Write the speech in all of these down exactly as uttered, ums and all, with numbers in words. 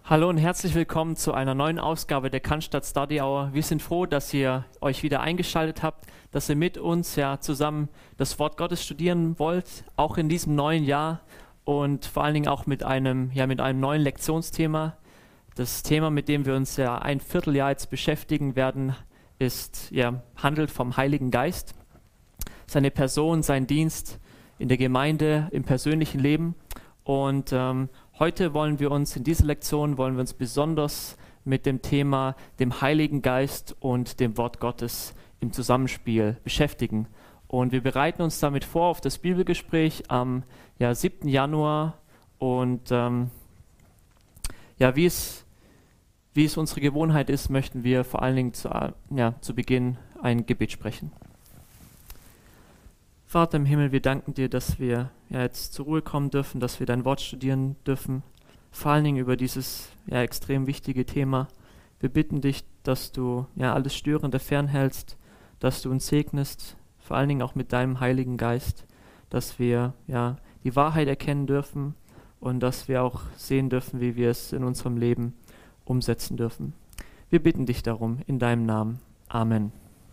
Hallo und herzlich willkommen zu einer neuen Ausgabe der Cannstatt Study Hour. Wir sind froh, dass ihr euch wieder eingeschaltet habt, dass ihr mit uns ja zusammen das Wort Gottes studieren wollt, auch in diesem neuen Jahr und vor allen Dingen auch mit einem, ja, mit einem neuen Lektionsthema. Das Thema, mit dem wir uns ja ein Vierteljahr jetzt beschäftigen werden, ist, ja, handelt vom Heiligen Geist, seine Person, sein Dienst in der Gemeinde, im persönlichen Leben. Und ähm, heute wollen wir uns in dieser Lektion, wollen wir uns besonders mit dem Thema, dem Heiligen Geist und dem Wort Gottes im Zusammenspiel beschäftigen. Und wir bereiten uns damit vor auf das Bibelgespräch am ja, siebten Januar. Und ähm, ja, wie es, wie es unsere Gewohnheit ist, möchten wir vor allen Dingen zu, ja, zu Beginn ein Gebet sprechen. Vater im Himmel, wir danken dir, dass wir ja jetzt zur Ruhe kommen dürfen, dass wir dein Wort studieren dürfen, vor allen Dingen über dieses ja extrem wichtige Thema. Wir bitten dich, dass du ja alles Störende fernhältst, dass du uns segnest, vor allen Dingen auch mit deinem Heiligen Geist, dass wir ja die Wahrheit erkennen dürfen und dass wir auch sehen dürfen, wie wir es in unserem Leben umsetzen dürfen. Wir bitten dich darum, in deinem Namen. Amen.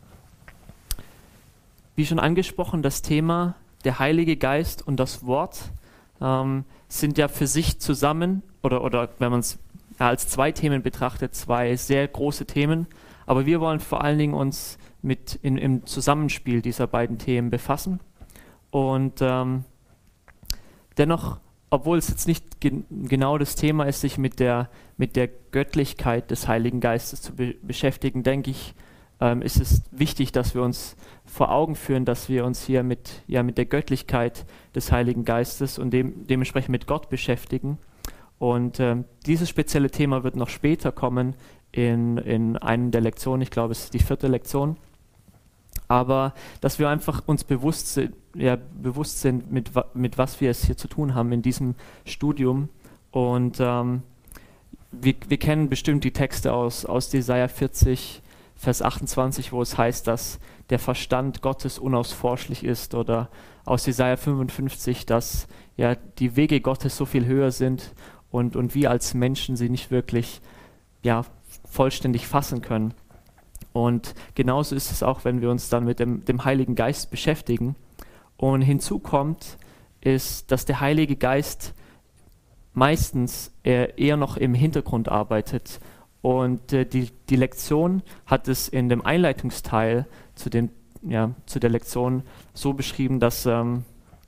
Wie schon angesprochen, das Thema der Heilige Geist und das Wort ähm, sind ja für sich zusammen, oder, oder wenn man es ja, als zwei Themen betrachtet, zwei sehr große Themen. Aber wir wollen vor allen Dingen uns mit in, im Zusammenspiel dieser beiden Themen befassen. Und ähm, dennoch, obwohl es jetzt nicht gen- genau das Thema ist, sich mit der, mit der Göttlichkeit des Heiligen Geistes zu be- beschäftigen, denke ich, ähm, ist es wichtig, dass wir uns vor Augen führen, dass wir uns hier mit, ja, mit der Göttlichkeit des Heiligen Geistes und dem, dementsprechend mit Gott beschäftigen. Und ähm, dieses spezielle Thema wird noch später kommen in, in einer der Lektionen, ich glaube, es ist die vierte Lektion. Aber dass wir einfach uns bewusst sind, ja, bewusst sind mit, mit was wir es hier zu tun haben in diesem Studium. Und ähm, wir, wir kennen bestimmt die Texte aus, aus Jesaja vierzig, Vers achtundzwanzig, wo es heißt, dass der Verstand Gottes unausforschlich ist, oder aus Jesaja fünfundfünfzig, dass ja die Wege Gottes so viel höher sind und, und wir als Menschen sie nicht wirklich ja, vollständig fassen können. Und genauso ist es auch, wenn wir uns dann mit dem, dem Heiligen Geist beschäftigen. Und hinzu kommt, ist, dass der Heilige Geist meistens eher, eher noch im Hintergrund arbeitet. Und äh, die, die Lektion hat es in dem Einleitungsteil zu, den, ja, zu der Lektion so beschrieben, dass ähm,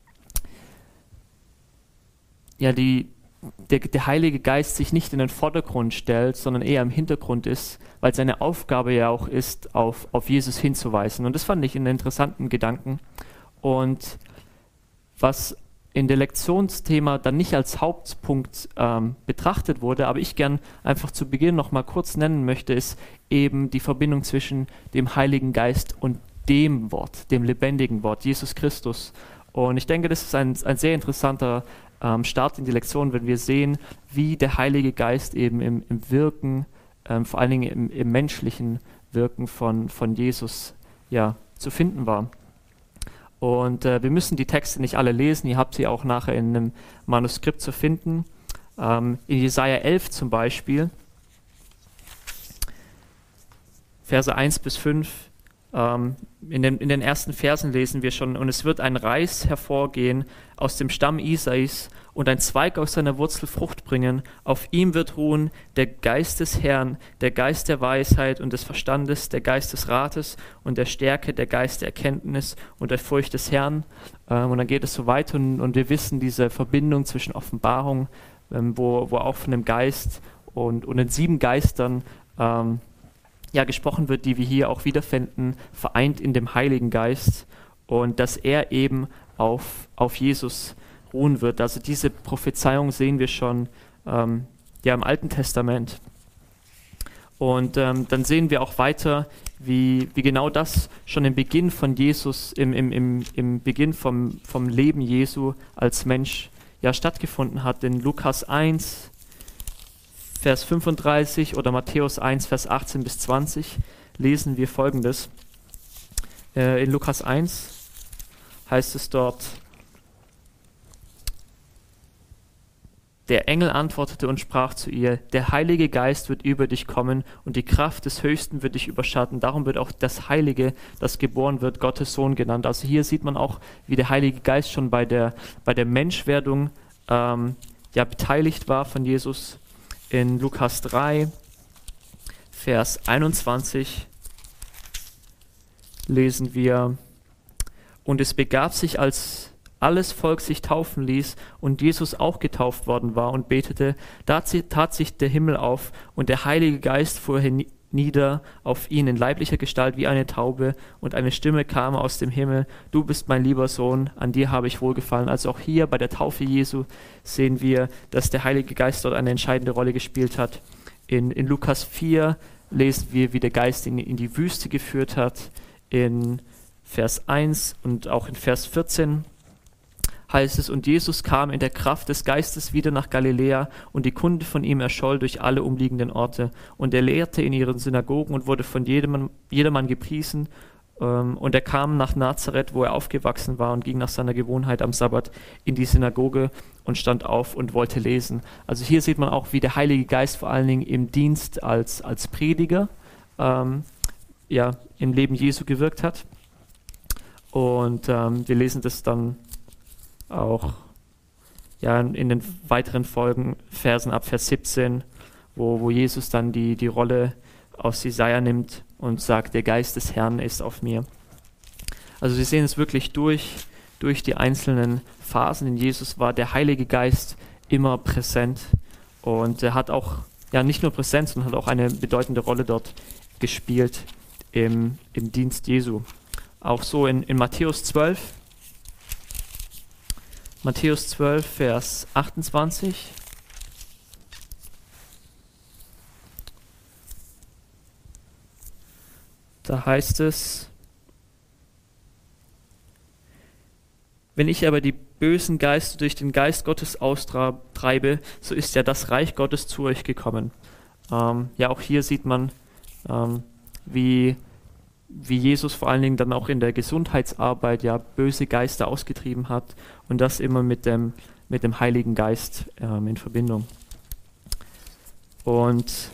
ja, die, der, der Heilige Geist sich nicht in den Vordergrund stellt, sondern eher im Hintergrund ist, weil seine Aufgabe ja auch ist, auf, auf Jesus hinzuweisen. Und das fand ich einen interessanten Gedanken. Und was in der Lektionsthema dann nicht als Hauptpunkt ähm, betrachtet wurde, aber ich gern einfach zu Beginn noch mal kurz nennen möchte, ist eben die Verbindung zwischen dem Heiligen Geist und dem Wort, dem lebendigen Wort, Jesus Christus. Und ich denke, das ist ein, ein sehr interessanter ähm, Start in die Lektion, wenn wir sehen, wie der Heilige Geist eben im, im Wirken, ähm, vor allen Dingen im, im menschlichen Wirken von, von Jesus ja, zu finden war. Und äh, wir müssen die Texte nicht alle lesen, ihr habt sie auch nachher in einem Manuskript zu finden. Ähm, in Jesaja elf zum Beispiel, Verse eins bis fünf, ähm, in, den, in den ersten Versen lesen wir schon: Und es wird ein Reis hervorgehen aus dem Stamm Isais und ein Zweig aus seiner Wurzel Frucht bringen. Auf ihm wird ruhen der Geist des Herrn, der Geist der Weisheit und des Verstandes, der Geist des Rates und der Stärke, der Geist der Erkenntnis und der Furcht des Herrn. Ähm, und dann geht es so weiter und, und wir wissen diese Verbindung zwischen Offenbarung, ähm, wo, wo auch von dem Geist und, und den sieben Geistern ähm, ja, gesprochen wird, die wir hier auch wiederfinden, vereint in dem Heiligen Geist, und dass er eben auf, auf Jesus ruhen wird. Also diese Prophezeiung sehen wir schon ähm, ja, im Alten Testament. Und ähm, dann sehen wir auch weiter, wie, wie genau das schon im Beginn von Jesus, im, im, im, im Beginn vom, vom Leben Jesu als Mensch ja stattgefunden hat. In Lukas eins, Vers fünfunddreißig oder Matthäus eins, Vers achtzehn bis zwanzig lesen wir Folgendes. Äh, in Lukas eins heißt es dort: Der Engel antwortete und sprach zu ihr, der Heilige Geist wird über dich kommen und die Kraft des Höchsten wird dich überschatten. Darum wird auch das Heilige, das geboren wird, Gottes Sohn genannt. Also hier sieht man auch, wie der Heilige Geist schon bei der, bei der Menschwerdung ähm, ja, beteiligt war von Jesus. In Lukas drei, Vers einundzwanzig lesen wir, und es begab sich, als alles Volk sich taufen ließ und Jesus auch getauft worden war und betete, da tat sich der Himmel auf und der Heilige Geist fuhr nieder auf ihn in leiblicher Gestalt wie eine Taube und eine Stimme kam aus dem Himmel, du bist mein lieber Sohn, an dir habe ich wohlgefallen. Also auch hier bei der Taufe Jesu sehen wir, dass der Heilige Geist dort eine entscheidende Rolle gespielt hat. In, in Lukas vier lesen wir, wie der Geist ihn in die Wüste geführt hat. In Vers eins und auch in Vers vierzehn heißt es, und Jesus kam in der Kraft des Geistes wieder nach Galiläa und die Kunde von ihm erscholl durch alle umliegenden Orte. Und er lehrte in ihren Synagogen und wurde von jedem, jedermann gepriesen. Ähm, und er kam nach Nazareth, wo er aufgewachsen war, und ging nach seiner Gewohnheit am Sabbat in die Synagoge und stand auf und wollte lesen. Also hier sieht man auch, wie der Heilige Geist vor allen Dingen im Dienst als, als Prediger ähm, ja, im Leben Jesu gewirkt hat. Und ähm, wir lesen das dann auch ja, in den weiteren Folgen, Versen ab Vers siebzehn, wo, wo Jesus dann die, die Rolle aus Jesaja nimmt und sagt, der Geist des Herrn ist auf mir. Also wir sehen es wirklich durch, durch die einzelnen Phasen in Jesus war der Heilige Geist immer präsent und er hat auch, ja nicht nur Präsenz, sondern hat auch eine bedeutende Rolle dort gespielt im, im Dienst Jesu. Auch so in, in Matthäus zwölf, Matthäus zwölf, Vers achtundzwanzig. Da heißt es, wenn ich aber die bösen Geister durch den Geist Gottes austreibe, so ist ja das Reich Gottes zu euch gekommen. Ähm, ja, auch hier sieht man, ähm, wie wie Jesus vor allen Dingen dann auch in der Gesundheitsarbeit ja böse Geister ausgetrieben hat und das immer mit dem, mit dem Heiligen Geist ähm, in Verbindung. Und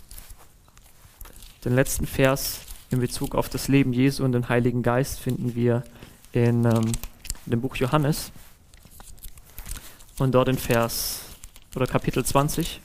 den letzten Vers in Bezug auf das Leben Jesu und den Heiligen Geist finden wir in, ähm, in dem Buch Johannes und dort in Vers oder Kapitel zwanzig.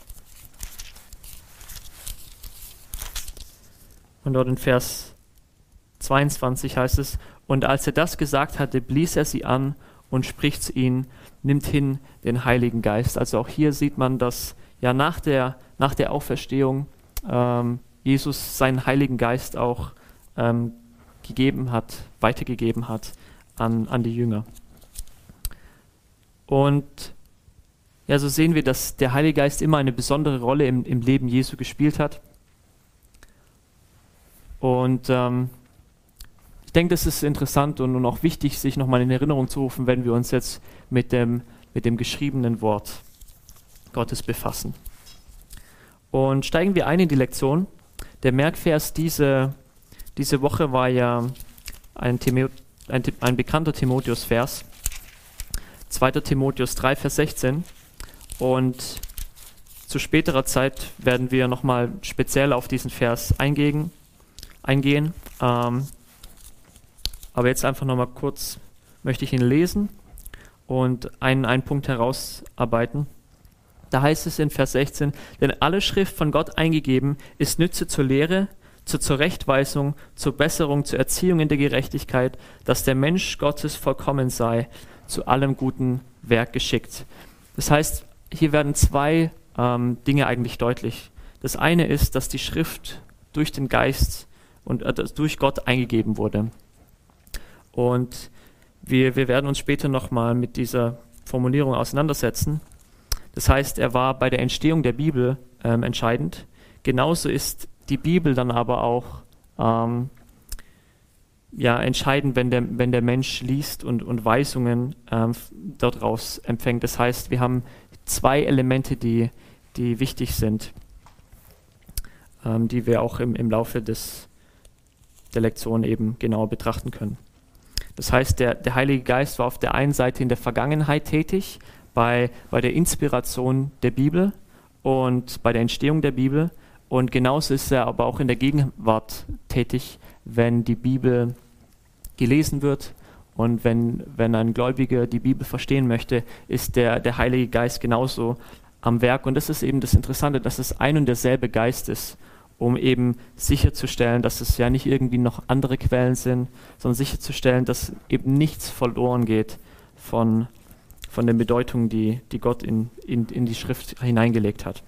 Und dort in Vers zweiundzwanzig heißt es, und als er das gesagt hatte, blies er sie an und spricht zu ihnen, nimmt hin den Heiligen Geist. Also auch hier sieht man, dass ja nach der, nach der Auferstehung ähm, Jesus seinen Heiligen Geist auch ähm, gegeben hat, weitergegeben hat an, an die Jünger. Und ja, so sehen wir, dass der Heilige Geist immer eine besondere Rolle im, im Leben Jesu gespielt hat. Und ähm, ich denke, das ist interessant und, und auch wichtig, sich nochmal in Erinnerung zu rufen, wenn wir uns jetzt mit dem, mit dem geschriebenen Wort Gottes befassen. Und steigen wir ein in die Lektion. Der Merkvers diese, diese Woche war ja ein, Timo, ein, ein bekannter Timotheus-Vers, zweiter Timotheus drei, Vers sechzehn. Und zu späterer Zeit werden wir nochmal speziell auf diesen Vers eingehen. eingehen. Ähm, aber jetzt einfach nochmal kurz möchte ich ihn lesen und einen, einen Punkt herausarbeiten. Da heißt es in Vers sechzehn, denn alle Schrift von Gott eingegeben ist Nütze zur Lehre, zur Zurechtweisung, zur Besserung, zur Erziehung in der Gerechtigkeit, dass der Mensch Gottes vollkommen sei, zu allem guten Werk geschickt. Das heißt, hier werden zwei ähm, Dinge eigentlich deutlich. Das eine ist, dass die Schrift durch den Geist und äh, durch Gott eingegeben wurde. Und wir, wir werden uns später nochmal mit dieser Formulierung auseinandersetzen. Das heißt, er war bei der Entstehung der Bibel ähm, entscheidend. Genauso ist die Bibel dann aber auch ähm, ja, entscheidend, wenn der, wenn der Mensch liest und, und Weisungen ähm, daraus empfängt. Das heißt, wir haben zwei Elemente, die, die wichtig sind, ähm, die wir auch im, im Laufe des, der Lektion eben genauer betrachten können. Das heißt, der, der Heilige Geist war auf der einen Seite in der Vergangenheit tätig, bei, bei der Inspiration der Bibel und bei der Entstehung der Bibel. Und genauso ist er aber auch in der Gegenwart tätig, wenn die Bibel gelesen wird und wenn, wenn ein Gläubiger die Bibel verstehen möchte, ist der, der Heilige Geist genauso am Werk. Und das ist eben das Interessante, dass es ein und derselbe Geist ist, um eben sicherzustellen, dass es ja nicht irgendwie noch andere Quellen sind, sondern sicherzustellen, dass eben nichts verloren geht von, von den Bedeutungen, die, die Gott in, in, in die Schrift hineingelegt hat.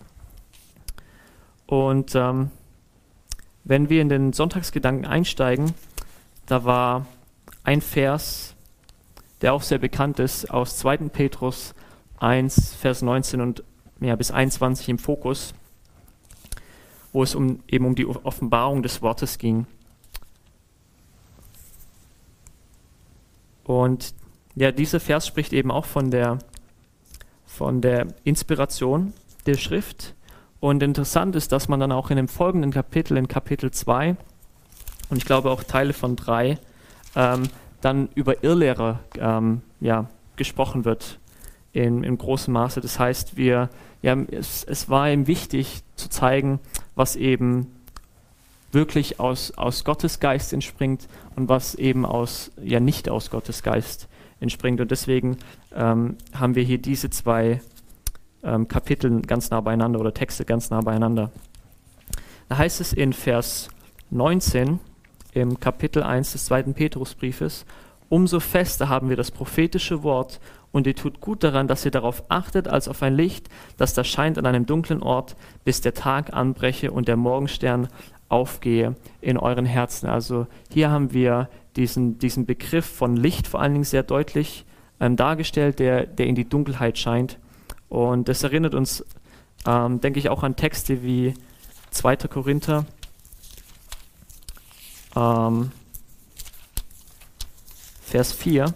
Und ähm, wenn wir in den Sonntagsgedanken einsteigen, da war ein Vers, der auch sehr bekannt ist, aus zweiten Petrus eins, Vers neunzehn und ja, bis einundzwanzig im Fokus, wo es um, eben um die Offenbarung des Wortes ging. Und ja, dieser Vers spricht eben auch von der, von der Inspiration der Schrift. Und interessant ist, dass man dann auch in dem folgenden Kapitel, in Kapitel zwei und ich glaube auch Teile von drei, ähm, dann über Irrlehrer ähm, ja, gesprochen wird in, in großem Maße. Das heißt, wir, ja, es, es war ihm wichtig zu zeigen, was eben wirklich aus, aus Gottes Geist entspringt und was eben aus, ja, nicht aus Gottes Geist entspringt. Und deswegen ähm, haben wir hier diese zwei ähm, Kapitel ganz nah beieinander oder Texte ganz nah beieinander. Da heißt es in Vers neunzehn im Kapitel eins des zweiten Petrusbriefes: Umso fester haben wir das prophetische Wort, und ihr tut gut daran, dass ihr darauf achtet, als auf ein Licht, das da scheint an einem dunklen Ort, bis der Tag anbreche und der Morgenstern aufgehe in euren Herzen. Also hier haben wir diesen, diesen Begriff von Licht vor allen Dingen sehr deutlich ähm, dargestellt, der, der in die Dunkelheit scheint. Und das erinnert uns, ähm, denke ich, auch an Texte wie zweiter Korinther, ähm, Vers vier.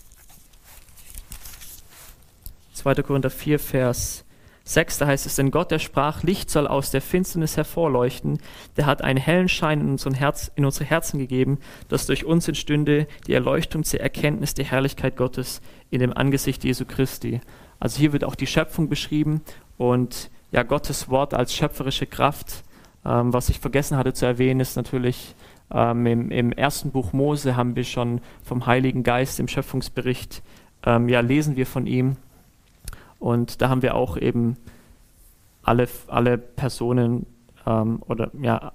zweiter Korinther vier, Vers sechs, da heißt es: Denn Gott, der sprach, Licht soll aus der Finsternis hervorleuchten, der hat einen hellen Schein in, unseren Herz, in unsere Herzen gegeben, dass durch uns entstünde die Erleuchtung zur Erkenntnis der Herrlichkeit Gottes in dem Angesicht Jesu Christi. Also hier wird auch die Schöpfung beschrieben und ja, Gottes Wort als schöpferische Kraft. Ähm, was ich vergessen hatte zu erwähnen, ist natürlich ähm, im, im ersten Buch Mose haben wir schon vom Heiligen Geist im Schöpfungsbericht, ähm, ja, lesen wir von ihm. Und da haben wir auch eben alle, alle Personen ähm, oder ja,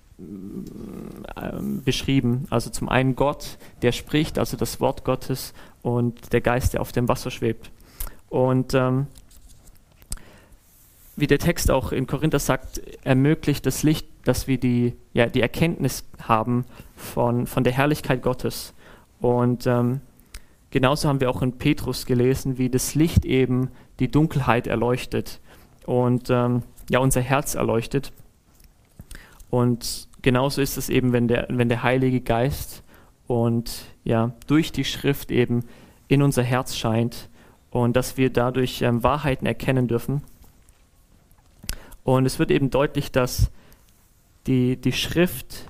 ähm, beschrieben. Also zum einen Gott, der spricht, also das Wort Gottes, und der Geist, der auf dem Wasser schwebt. Und ähm, wie der Text auch in Korinther sagt, ermöglicht das Licht, dass wir die, ja, die Erkenntnis haben von, von der Herrlichkeit Gottes. Und ähm, genauso haben wir auch in Petrus gelesen, wie das Licht eben die Dunkelheit erleuchtet und ähm, ja, unser Herz erleuchtet. Und genauso ist es eben, wenn der, wenn der Heilige Geist und ja, durch die Schrift eben in unser Herz scheint und dass wir dadurch ähm, Wahrheiten erkennen dürfen. Und es wird eben deutlich, dass die, die Schrift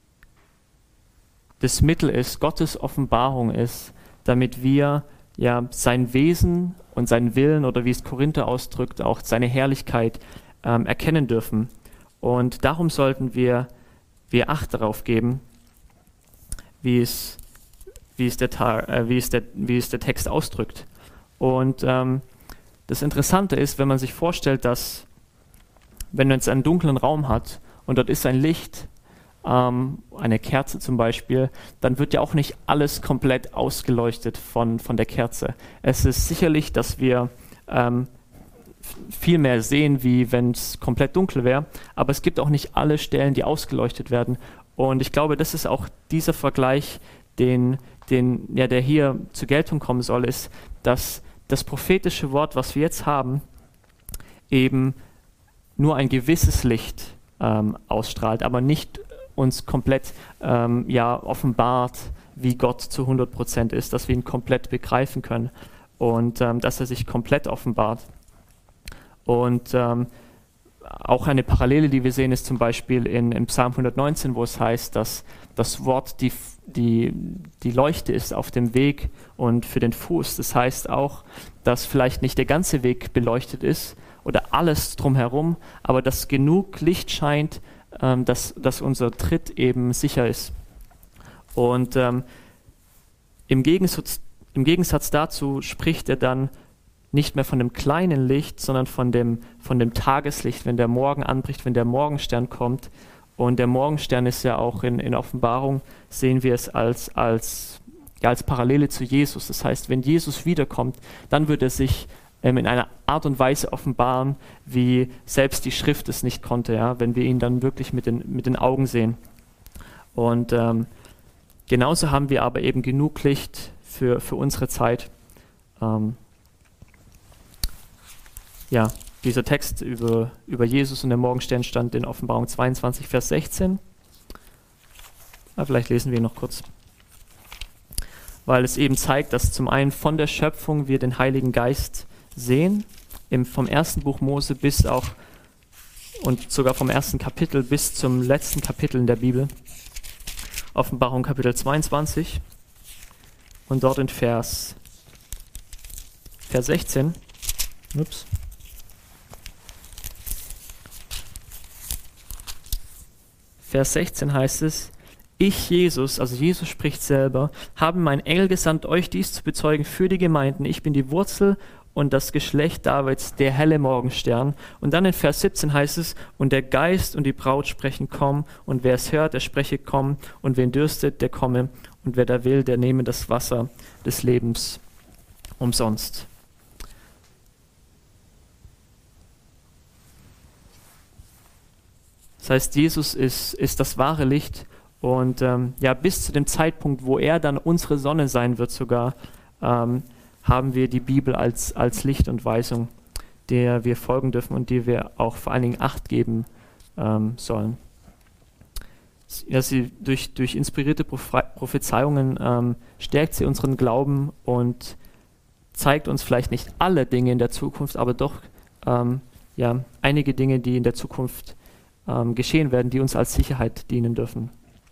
das Mittel ist, Gottes Offenbarung ist, damit wir ja sein Wesen und seinen Willen, oder wie es Korinther ausdrückt, auch seine Herrlichkeit ähm, erkennen dürfen. Und darum sollten wir, wir Acht darauf geben, wie es, wie es, der, äh, wie es, der, wie es der Text ausdrückt. Und ähm, das Interessante ist, wenn man sich vorstellt, dass, wenn man jetzt einen dunklen Raum hat und dort ist ein Licht, ähm, eine Kerze zum Beispiel, dann wird ja auch nicht alles komplett ausgeleuchtet von, von der Kerze. Es ist sicherlich, dass wir ähm, viel mehr sehen, wie wenn es komplett dunkel wäre, aber es gibt auch nicht alle Stellen, die ausgeleuchtet werden. Und ich glaube, das ist auch dieser Vergleich, den, den, ja, der hier zur Geltung kommen soll, ist, dass das prophetische Wort, was wir jetzt haben, eben nur ein gewisses Licht ähm, ausstrahlt, aber nicht uns komplett ähm, ja, offenbart, wie Gott zu hundert Prozent ist, dass wir ihn komplett begreifen können und ähm, dass er sich komplett offenbart. Und ähm, auch eine Parallele, die wir sehen, ist zum Beispiel in, in Psalm hundertneunzehn, wo es heißt, dass das Wort die, die, die Leuchte ist auf dem Weg und für den Fuß. Das heißt auch, dass vielleicht nicht der ganze Weg beleuchtet ist oder alles drumherum, aber dass genug Licht scheint, ähm, dass, dass unser Tritt eben sicher ist. Und ähm, im Gegensatz, im Gegensatz dazu spricht er dann nicht mehr von dem kleinen Licht, sondern von dem, von dem Tageslicht, wenn der Morgen anbricht, wenn der Morgenstern kommt. Und der Morgenstern ist ja auch in, in Offenbarung, sehen wir es als, als, ja, als Parallele zu Jesus. Das heißt, wenn Jesus wiederkommt, dann wird er sich ähm, in einer Art und Weise offenbaren, wie selbst die Schrift es nicht konnte, ja, wenn wir ihn dann wirklich mit den, mit den Augen sehen. Und ähm, genauso haben wir aber eben genug Licht für, für unsere Zeit. Ähm, Ja, dieser Text über, über Jesus und den Morgenstern stand in Offenbarung zweiundzwanzig, Vers sechzehn. Aber vielleicht lesen wir ihn noch kurz. Weil es eben zeigt, dass zum einen von der Schöpfung wir den Heiligen Geist sehen, im, vom ersten Buch Mose bis auch, und sogar vom ersten Kapitel bis zum letzten Kapitel in der Bibel. Offenbarung Kapitel zweiundzwanzig und dort in Vers, Vers sechzehn. Ups. Vers sechzehn heißt es, ich, Jesus, also Jesus spricht selber, habe meinen Engel gesandt, euch dies zu bezeugen für die Gemeinden. Ich bin die Wurzel und das Geschlecht Davids, der helle Morgenstern. Und dann in Vers siebzehn heißt es, und der Geist und die Braut sprechen, komm, und wer es hört, der spreche, komm, und wen dürstet, der komme, und wer da will, der nehme das Wasser des Lebens umsonst. Das heißt, Jesus ist, ist das wahre Licht und ähm, ja, bis zu dem Zeitpunkt, wo er dann unsere Sonne sein wird sogar, ähm, haben wir die Bibel als, als Licht und Weisung, der wir folgen dürfen und die wir auch vor allen Dingen Acht geben ähm, sollen. Ja, sie durch, durch inspirierte Prophezeiungen ähm, stärkt sie unseren Glauben und zeigt uns vielleicht nicht alle Dinge in der Zukunft, aber doch ähm, ja, einige Dinge, die in der Zukunft Ähm, geschehen werden, die uns als Sicherheit dienen dürfen.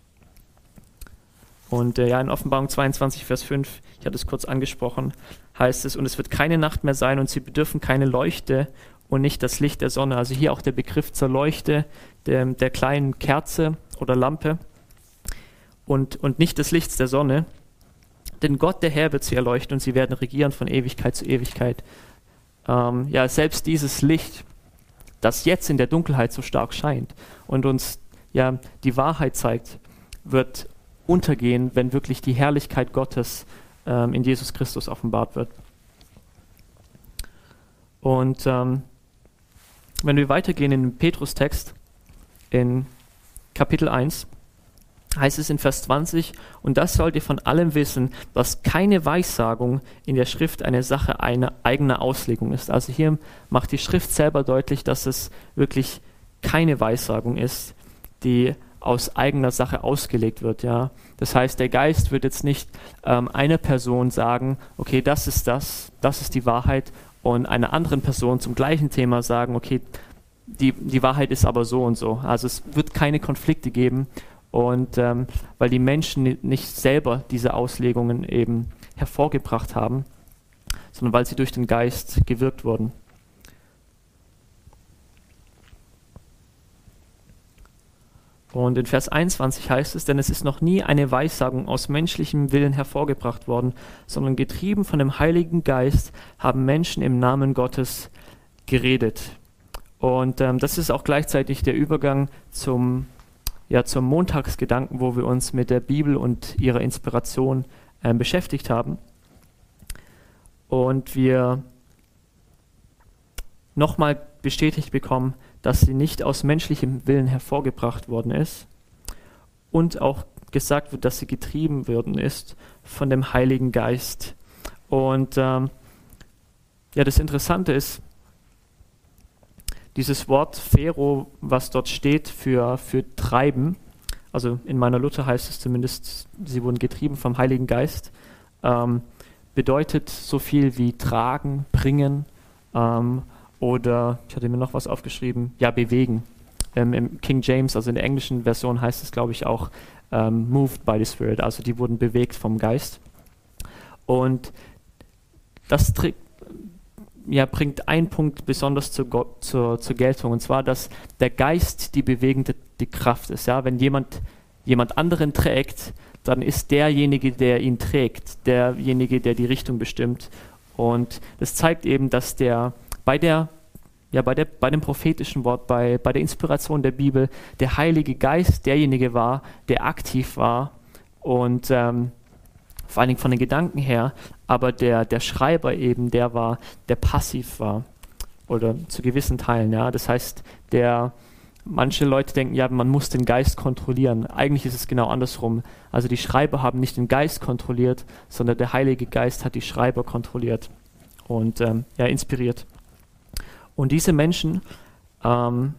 Und äh, ja, in Offenbarung zweiundzwanzig, Vers fünf, ich hatte es kurz angesprochen, heißt es, und es wird keine Nacht mehr sein und sie bedürfen keine Leuchte und nicht das Licht der Sonne. Also hier auch der Begriff zur Leuchte, der, der kleinen Kerze oder Lampe und, und nicht des Lichts der Sonne. Denn Gott, der Herr, wird sie erleuchten und sie werden regieren von Ewigkeit zu Ewigkeit. Ähm, ja, selbst dieses Licht, das jetzt in der Dunkelheit so stark scheint und uns ja die Wahrheit zeigt, wird untergehen, wenn wirklich die Herrlichkeit Gottes ähm, in Jesus Christus offenbart wird. Und ähm, wenn wir weitergehen in den Petrus-Text, in Kapitel eins, heißt es in Vers zwanzig, und das sollt ihr von allem wissen, dass keine Weissagung in der Schrift eine Sache einer eigener Auslegung ist. Also hier macht die Schrift selber deutlich, dass es wirklich keine Weissagung ist, die aus eigener Sache ausgelegt wird. Ja. Das heißt, der Geist wird jetzt nicht ähm, einer Person sagen, okay, das ist das, das ist die Wahrheit, und einer anderen Person zum gleichen Thema sagen, okay, die, die Wahrheit ist aber so und so. Also es wird keine Konflikte geben. Und ähm, weil die Menschen nicht selber diese Auslegungen eben hervorgebracht haben, sondern weil sie durch den Geist gewirkt wurden. Und in Vers einundzwanzig heißt es, denn es ist noch nie eine Weissagung aus menschlichem Willen hervorgebracht worden, sondern getrieben von dem Heiligen Geist haben Menschen im Namen Gottes geredet. Und ähm, das ist auch gleichzeitig der Übergang zum Ja, zum Montagsgedanken, wo wir uns mit der Bibel und ihrer Inspiration äh, beschäftigt haben. Und wir nochmal bestätigt bekommen, dass sie nicht aus menschlichem Willen hervorgebracht worden ist und auch gesagt wird, dass sie getrieben worden ist von dem Heiligen Geist. Und ähm, ja, das Interessante ist, dieses Wort Phero, was dort steht für, für treiben, also in meiner Luther heißt es zumindest, sie wurden getrieben vom Heiligen Geist, ähm, bedeutet so viel wie tragen, bringen ähm, oder, ich hatte mir noch was aufgeschrieben, ja, bewegen. Ähm, Im King James, also in der englischen Version heißt es, glaube ich, auch ähm, moved by the Spirit, also die wurden bewegt vom Geist. Und das trägt ja, bringt einen Punkt besonders zur, zur, zur Geltung, und zwar, dass der Geist die bewegende die Kraft ist. Ja? Wenn jemand jemand anderen trägt, dann ist derjenige, der ihn trägt, derjenige, der die Richtung bestimmt. Und das zeigt eben, dass der bei der ja, bei, der, bei dem prophetischen Wort, bei, bei der Inspiration der Bibel, der Heilige Geist derjenige war, der aktiv war und ähm, vor allen Dingen von den Gedanken her, aber der, der Schreiber eben, der war, der passiv war oder zu gewissen Teilen, ja, das heißt, der, manche Leute denken, ja, man muss den Geist kontrollieren, eigentlich ist es genau andersrum, also die Schreiber haben nicht den Geist kontrolliert, sondern der Heilige Geist hat die Schreiber kontrolliert und ähm, ja, inspiriert. Und diese Menschen ähm,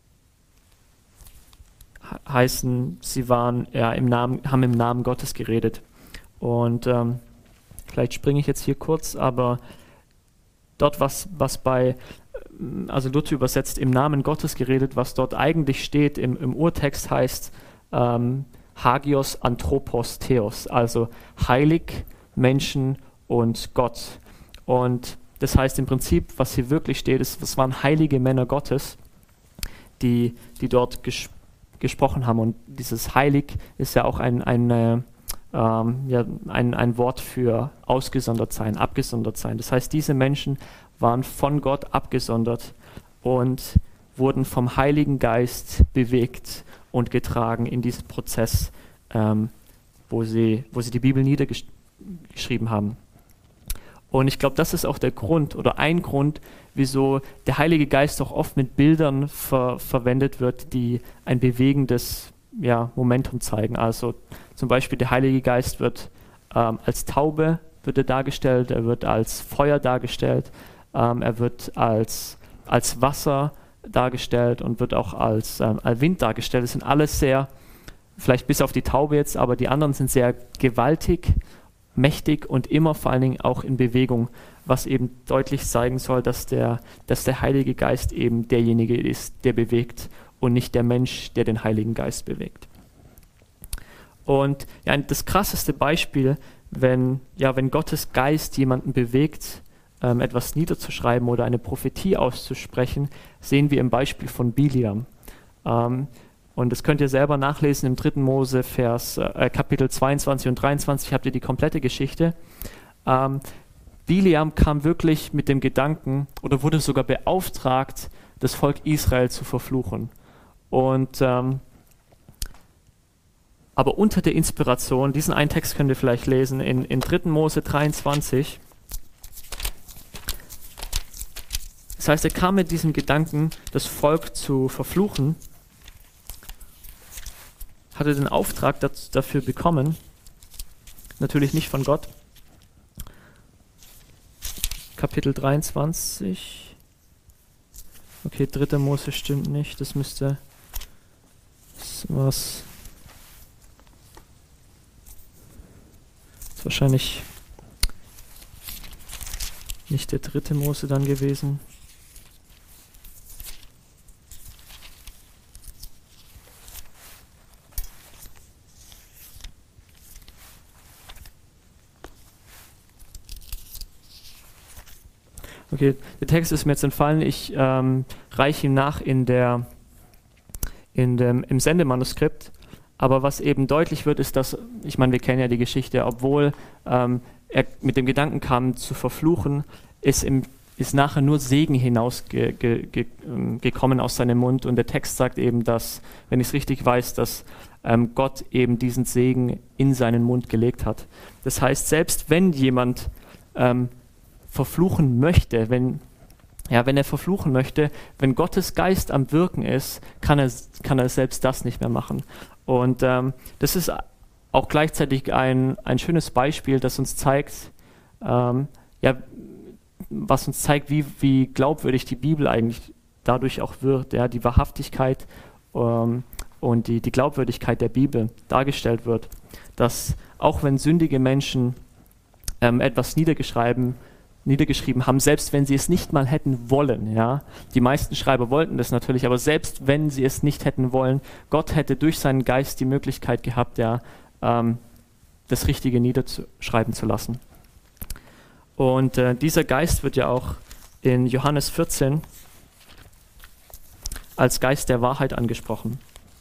heißen, sie waren ja im Namen, haben im Namen Gottes geredet. Und ähm, vielleicht springe ich jetzt hier kurz, aber dort, was, was bei, also Luther übersetzt, im Namen Gottes geredet, was dort eigentlich steht im, im Urtext heißt ähm, Hagios Anthropos Theos, also heilig, Menschen und Gott. Und das heißt im Prinzip, was hier wirklich steht, ist, es waren heilige Männer Gottes, die, die dort ges gesprochen haben. Und dieses Heilig ist ja auch ein, ein äh, Ähm, ja, ein, ein Wort für ausgesondert sein, abgesondert sein. Das heißt, diese Menschen waren von Gott abgesondert und wurden vom Heiligen Geist bewegt und getragen in diesen Prozess, ähm, wo sie, wo sie die Bibel niedergeschrieben haben. Und ich glaube, das ist auch der Grund oder ein Grund, wieso der Heilige Geist auch oft mit Bildern ver verwendet wird, die ein bewegendes ja, Momentum zeigen. Also zum Beispiel der Heilige Geist wird ähm, als Taube wird er dargestellt, er wird als Feuer dargestellt, ähm, er wird als, als Wasser dargestellt und wird auch als, ähm, als Wind dargestellt. Das sind alles sehr, vielleicht bis auf die Taube jetzt, aber die anderen sind sehr gewaltig, mächtig und immer vor allen Dingen auch in Bewegung, was eben deutlich zeigen soll, dass der, dass der Heilige Geist eben derjenige ist, der bewegt und nicht der Mensch, der den Heiligen Geist bewegt. Und ja, das krasseste Beispiel, wenn, ja, wenn Gottes Geist jemanden bewegt, ähm, etwas niederzuschreiben oder eine Prophetie auszusprechen, sehen wir im Beispiel von Biliam. Ähm, und das könnt ihr selber nachlesen im dritten Mose, Vers, äh, Kapitel zweiundzwanzig und dreiundzwanzig, habt ihr die komplette Geschichte. Ähm, Biliam kam wirklich mit dem Gedanken oder wurde sogar beauftragt, das Volk Israel zu verfluchen. Und ähm, aber unter der Inspiration, diesen einen Text könnt ihr vielleicht lesen, in, in dritten Mose dreiundzwanzig. Das heißt, er kam mit diesem Gedanken, das Volk zu verfluchen, hatte den Auftrag das, dafür bekommen, natürlich nicht von Gott. Kapitel dreiundzwanzig. Okay, dritter Mose stimmt nicht, das müsste das was ist wahrscheinlich nicht der dritte Mose dann gewesen. Okay, der Text ist mir jetzt entfallen. Ich ähm, reiche ihn nach in der, in dem, im Sendemanuskript. Aber was eben deutlich wird, ist, dass, ich meine, wir kennen ja die Geschichte, obwohl ähm, er mit dem Gedanken kam, zu verfluchen, ist, im, ist nachher nur Segen hinausgekommen ge, ge, ge, aus seinem Mund. Und der Text sagt eben, dass, wenn ich es richtig weiß, dass ähm, Gott eben diesen Segen in seinen Mund gelegt hat. Das heißt, selbst wenn jemand ähm, verfluchen möchte, wenn, ja, wenn er verfluchen möchte, wenn Gottes Geist am Wirken ist, kann er, kann er selbst das nicht mehr machen. Und ähm, das ist auch gleichzeitig ein, ein schönes Beispiel, das uns zeigt, ähm, ja, was uns zeigt, wie, wie glaubwürdig die Bibel eigentlich dadurch auch wird, ja, die Wahrhaftigkeit ähm, und die, die Glaubwürdigkeit der Bibel dargestellt wird, dass auch wenn sündige Menschen ähm, etwas niedergeschrieben niedergeschrieben haben, selbst wenn sie es nicht mal hätten wollen. Ja? Die meisten Schreiber wollten das natürlich, aber selbst wenn sie es nicht hätten wollen, Gott hätte durch seinen Geist die Möglichkeit gehabt, ja, ähm, das Richtige niederschreiben zu lassen. Und äh, dieser Geist wird ja auch in Johannes vierzehn als Geist der Wahrheit angesprochen.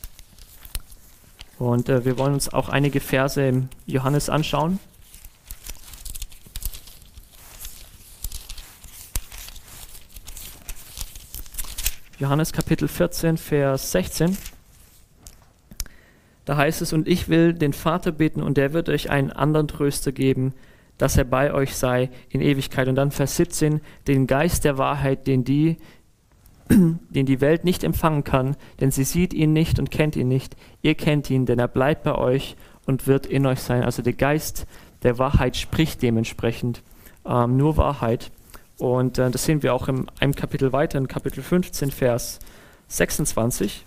Und äh, wir wollen uns auch einige Verse im Johannes anschauen. Johannes Kapitel vierzehn, Vers sechzehn. Da heißt es, und ich will den Vater bitten, und der wird euch einen anderen Tröster geben, dass er bei euch sei in Ewigkeit. Und dann Vers siebzehn, den Geist der Wahrheit, den die, den die Welt nicht empfangen kann, denn sie sieht ihn nicht und kennt ihn nicht. Ihr kennt ihn, denn er bleibt bei euch und wird in euch sein. Also der Geist der Wahrheit spricht dementsprechend ähm, nur Wahrheit. Und äh, das sehen wir auch in einem Kapitel weiter, in Kapitel fünfzehn, Vers sechsundzwanzig.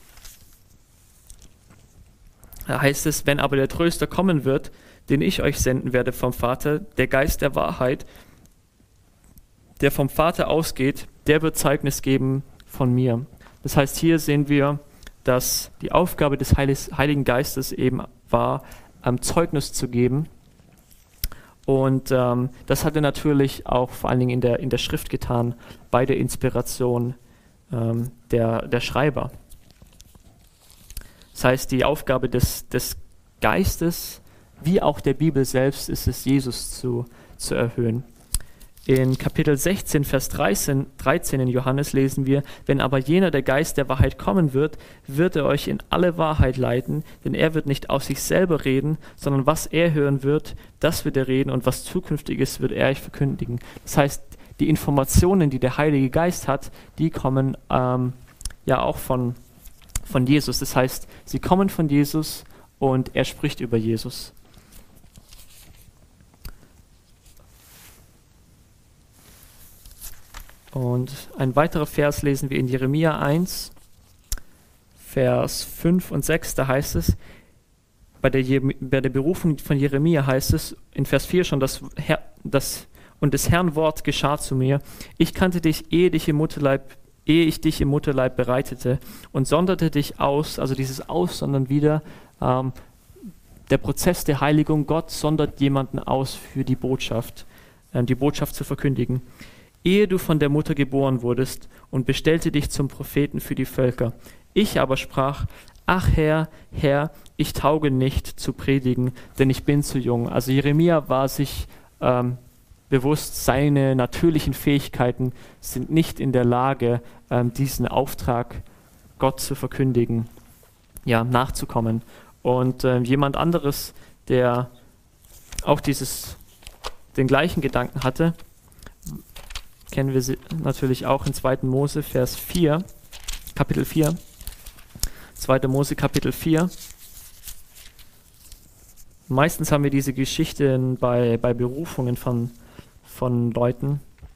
Da heißt es, wenn aber der Tröster kommen wird, den ich euch senden werde vom Vater, der Geist der Wahrheit, der vom Vater ausgeht, der wird Zeugnis geben von mir. Das heißt, hier sehen wir, dass die Aufgabe des Heiligen Geistes eben war, ähm, Zeugnis zu geben. Und ähm, das hat er natürlich auch vor allen Dingen in der, in der Schrift getan, bei der Inspiration ähm, der, der Schreiber. Das heißt, die Aufgabe des, des Geistes, wie auch der Bibel selbst, ist es, Jesus zu, zu erhöhen. In Kapitel sechzehn, Vers dreizehn, dreizehn in Johannes lesen wir, wenn aber jener, der Geist der Wahrheit kommen wird, wird er euch in alle Wahrheit leiten, denn er wird nicht aus sich selber reden, sondern was er hören wird, das wird er reden und was Zukünftiges wird er euch verkündigen. Das heißt, die Informationen, die der Heilige Geist hat, die kommen ähm, ja auch von, von Jesus. Das heißt, sie kommen von Jesus und er spricht über Jesus. Und ein weiterer Vers lesen wir in Jeremia eins, Vers fünf und sechs, da heißt es, bei der, Je- bei der Berufung von Jeremia heißt es, in Vers vier schon, das, Herr, das und des Herrn Wort geschah zu mir, ich kannte dich, ehe, dich im Mutterleib, ehe ich dich im Mutterleib bereitete und sonderte dich aus, also dieses Aussondern wieder, ähm, der Prozess der Heiligung, Gott sondert jemanden aus für die Botschaft, äh, die Botschaft zu verkündigen. Ehe du von der Mutter geboren wurdest und bestellte dich zum Propheten für die Völker. Ich aber sprach, ach Herr, Herr, ich tauge nicht zu predigen, denn ich bin zu jung. Also Jeremia war sich ähm, bewusst, seine natürlichen Fähigkeiten sind nicht in der Lage, ähm, diesen Auftrag Gott zu verkündigen, ja, nachzukommen. Und äh, jemand anderes, der auch dieses, den gleichen Gedanken hatte, kennen wir sie natürlich auch in zweiten Mose, Vers vier, Kapitel vier. zweiter Mose, Kapitel vier. Meistens haben wir diese Geschichten bei, bei Berufungen von, von Leuten.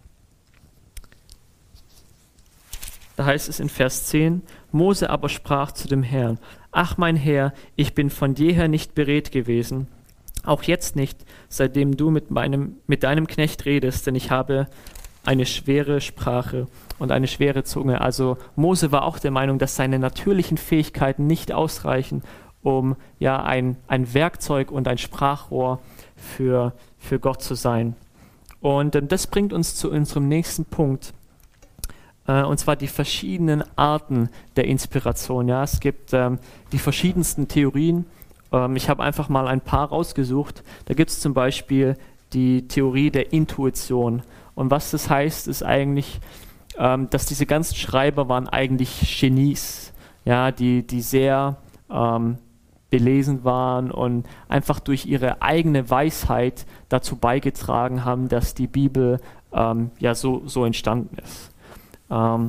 Da heißt es in Vers zehn, Mose aber sprach zu dem Herrn, ach mein Herr, ich bin von jeher nicht beredt gewesen, auch jetzt nicht, seitdem du mit, meinem, mit deinem Knecht redest, denn ich habe eine schwere Sprache und eine schwere Zunge. Also Mose war auch der Meinung, dass seine natürlichen Fähigkeiten nicht ausreichen, um ja ein, ein Werkzeug und ein Sprachrohr für, für Gott zu sein. Und ähm, das bringt uns zu unserem nächsten Punkt, äh, und zwar die verschiedenen Arten der Inspiration. Ja, es gibt ähm, die verschiedensten Theorien. Ähm, ich habe einfach mal ein paar rausgesucht. Da gibt es zum Beispiel die Theorie der Intuition. Und was das heißt, ist eigentlich, ähm, dass diese ganzen Schreiber waren eigentlich Genies, ja, die, die sehr ähm, belesen waren und einfach durch ihre eigene Weisheit dazu beigetragen haben, dass die Bibel ähm, ja so, so entstanden ist. Ähm,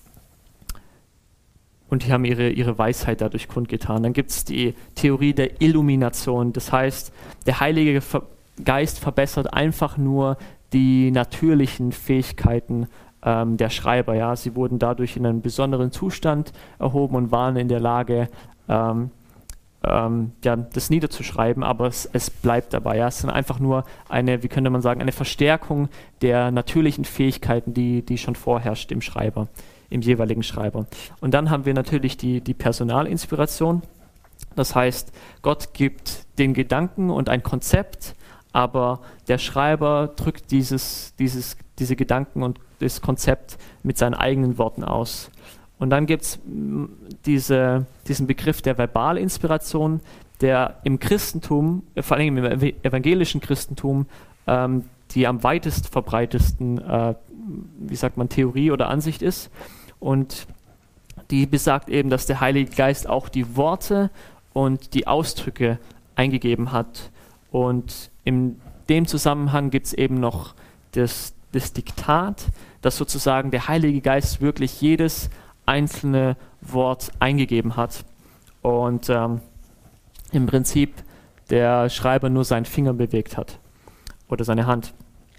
und die haben ihre, ihre Weisheit dadurch kundgetan. Dann gibt es die Theorie der Illumination, das heißt, der Heilige Geist verbessert einfach nur die natürlichen Fähigkeiten ähm, der Schreiber. Ja? Sie wurden dadurch in einen besonderen Zustand erhoben und waren in der Lage, ähm, ähm, ja, das niederzuschreiben, aber es, es bleibt dabei. Ja. Es ist einfach nur eine, wie könnte man sagen, eine Verstärkung der natürlichen Fähigkeiten, die, die schon vorherrscht im Schreiber, im jeweiligen Schreiber. Und dann haben wir natürlich die, die Personalinspiration. Das heißt, Gott gibt den Gedanken und ein Konzept, aber der Schreiber drückt dieses, dieses, diese Gedanken und das Konzept mit seinen eigenen Worten aus. Und dann gibt es diese, diesen Begriff der Verbalinspiration, der im Christentum, vor allem im evangelischen Christentum, ähm, die am weitest verbreitetsten, äh, wie sagt man, Theorie oder Ansicht ist. Und die besagt eben, dass der Heilige Geist auch die Worte und die Ausdrücke eingegeben hat. Und in dem Zusammenhang gibt es eben noch das, das Diktat, dass sozusagen der Heilige Geist wirklich jedes einzelne Wort eingegeben hat und ähm, im Prinzip der Schreiber nur seinen Finger bewegt hat oder seine Hand.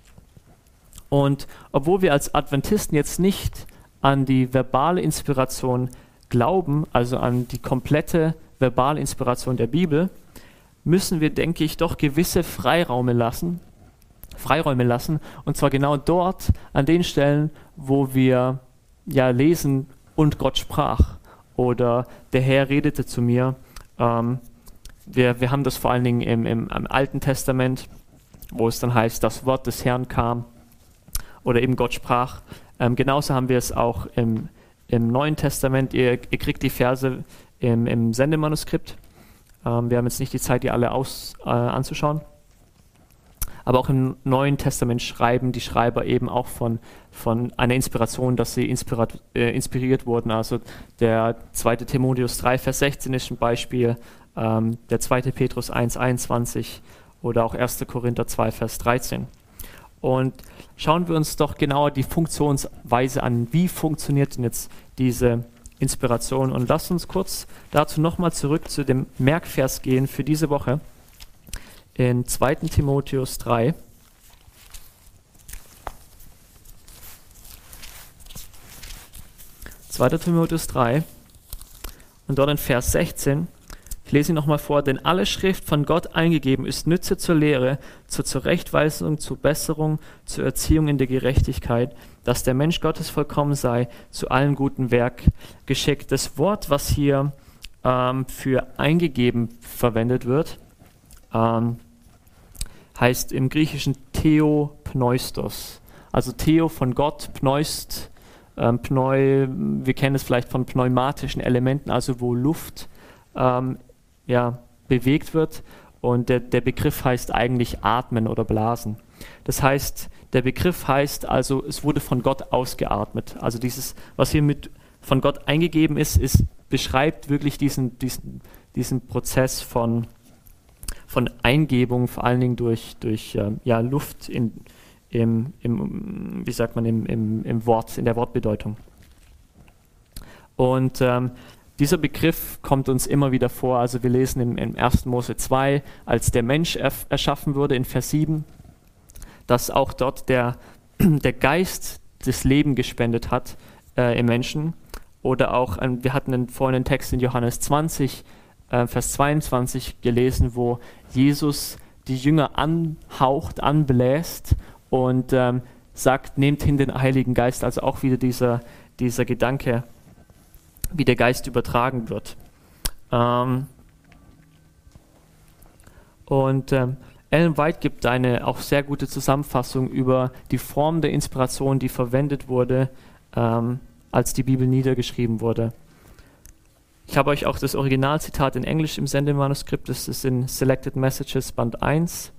Und obwohl wir als Adventisten jetzt nicht an die verbale Inspiration glauben, also an die komplette verbale Inspiration der Bibel, müssen wir, denke ich, doch gewisse Freiräume lassen, Freiräume lassen, und zwar genau dort, an den Stellen, wo wir ja lesen, und Gott sprach oder der Herr redete zu mir. Ähm, wir, wir haben das vor allen Dingen im, im, im Alten Testament, wo es dann heißt, das Wort des Herrn kam oder eben Gott sprach. Ähm, genauso haben wir es auch im, im Neuen Testament. Ihr, ihr kriegt die Verse im, im Sendemanuskript. Ähm, wir haben jetzt nicht die Zeit, die alle aus, äh, anzuschauen. Aber auch im Neuen Testament schreiben die Schreiber eben auch von, von einer Inspiration, dass sie inspirat, äh, inspiriert wurden. Also der zweite Timotheus drei, Vers sechzehn ist ein Beispiel, ähm, der zweite Petrus eins, einundzwanzig oder auch erster Korinther zwei, Vers dreizehn. Und schauen wir uns doch genauer die Funktionsweise an. Wie funktioniert denn jetzt diese Inspiration? Und lasst uns kurz dazu nochmal zurück zu dem Merkvers gehen für diese Woche. In zweiter Timotheus drei. zweiter Timotheus drei. Und dort in Vers sechzehn. Ich lese ihn nochmal vor. Denn alle Schrift von Gott eingegeben ist Nütze zur Lehre, zur Zurechtweisung, zur Besserung, zur Erziehung in der Gerechtigkeit, dass der Mensch Gottes vollkommen sei, zu allen guten Werk geschickt. Das Wort, was hier ähm, für eingegeben verwendet wird, ähm, heißt im Griechischen Theopneustos. Also Theo von Gott, Pneust, ähm, Pneu, wir kennen es vielleicht von pneumatischen Elementen, also wo Luft ähm, ja, bewegt wird. Und der, der Begriff heißt eigentlich atmen oder blasen. Das heißt, der Begriff heißt also, es wurde von Gott ausgeatmet. Also dieses, was hier mit von Gott eingegeben ist, ist beschreibt wirklich diesen, diesen, diesen Prozess von von Eingebung, vor allen Dingen durch, durch ähm, ja, Luft in, im, im, wie sagt man, im, im, im Wort, in der Wortbedeutung. Und ähm, dieser Begriff kommt uns immer wieder vor, also wir lesen im, im ersten Mose zwei, als der Mensch erf- erschaffen wurde in Vers sieben, dass auch dort der, der Geist das Leben gespendet hat äh, im Menschen. Oder auch, ähm, wir hatten einen, vorhin einen Text in Johannes zwanzig, Vers zweiundzwanzig gelesen, wo Jesus die Jünger anhaucht, anbläst und ähm, sagt, nehmt hin den Heiligen Geist, also auch wieder dieser, dieser Gedanke, wie der Geist übertragen wird. Ähm und ähm, Ellen White gibt eine auch sehr gute Zusammenfassung über die Form der Inspiration, die verwendet wurde, ähm, als die Bibel niedergeschrieben wurde. Ich habe euch auch das Originalzitat in Englisch im Sendemanuskript, das ist in Selected Messages Band eins.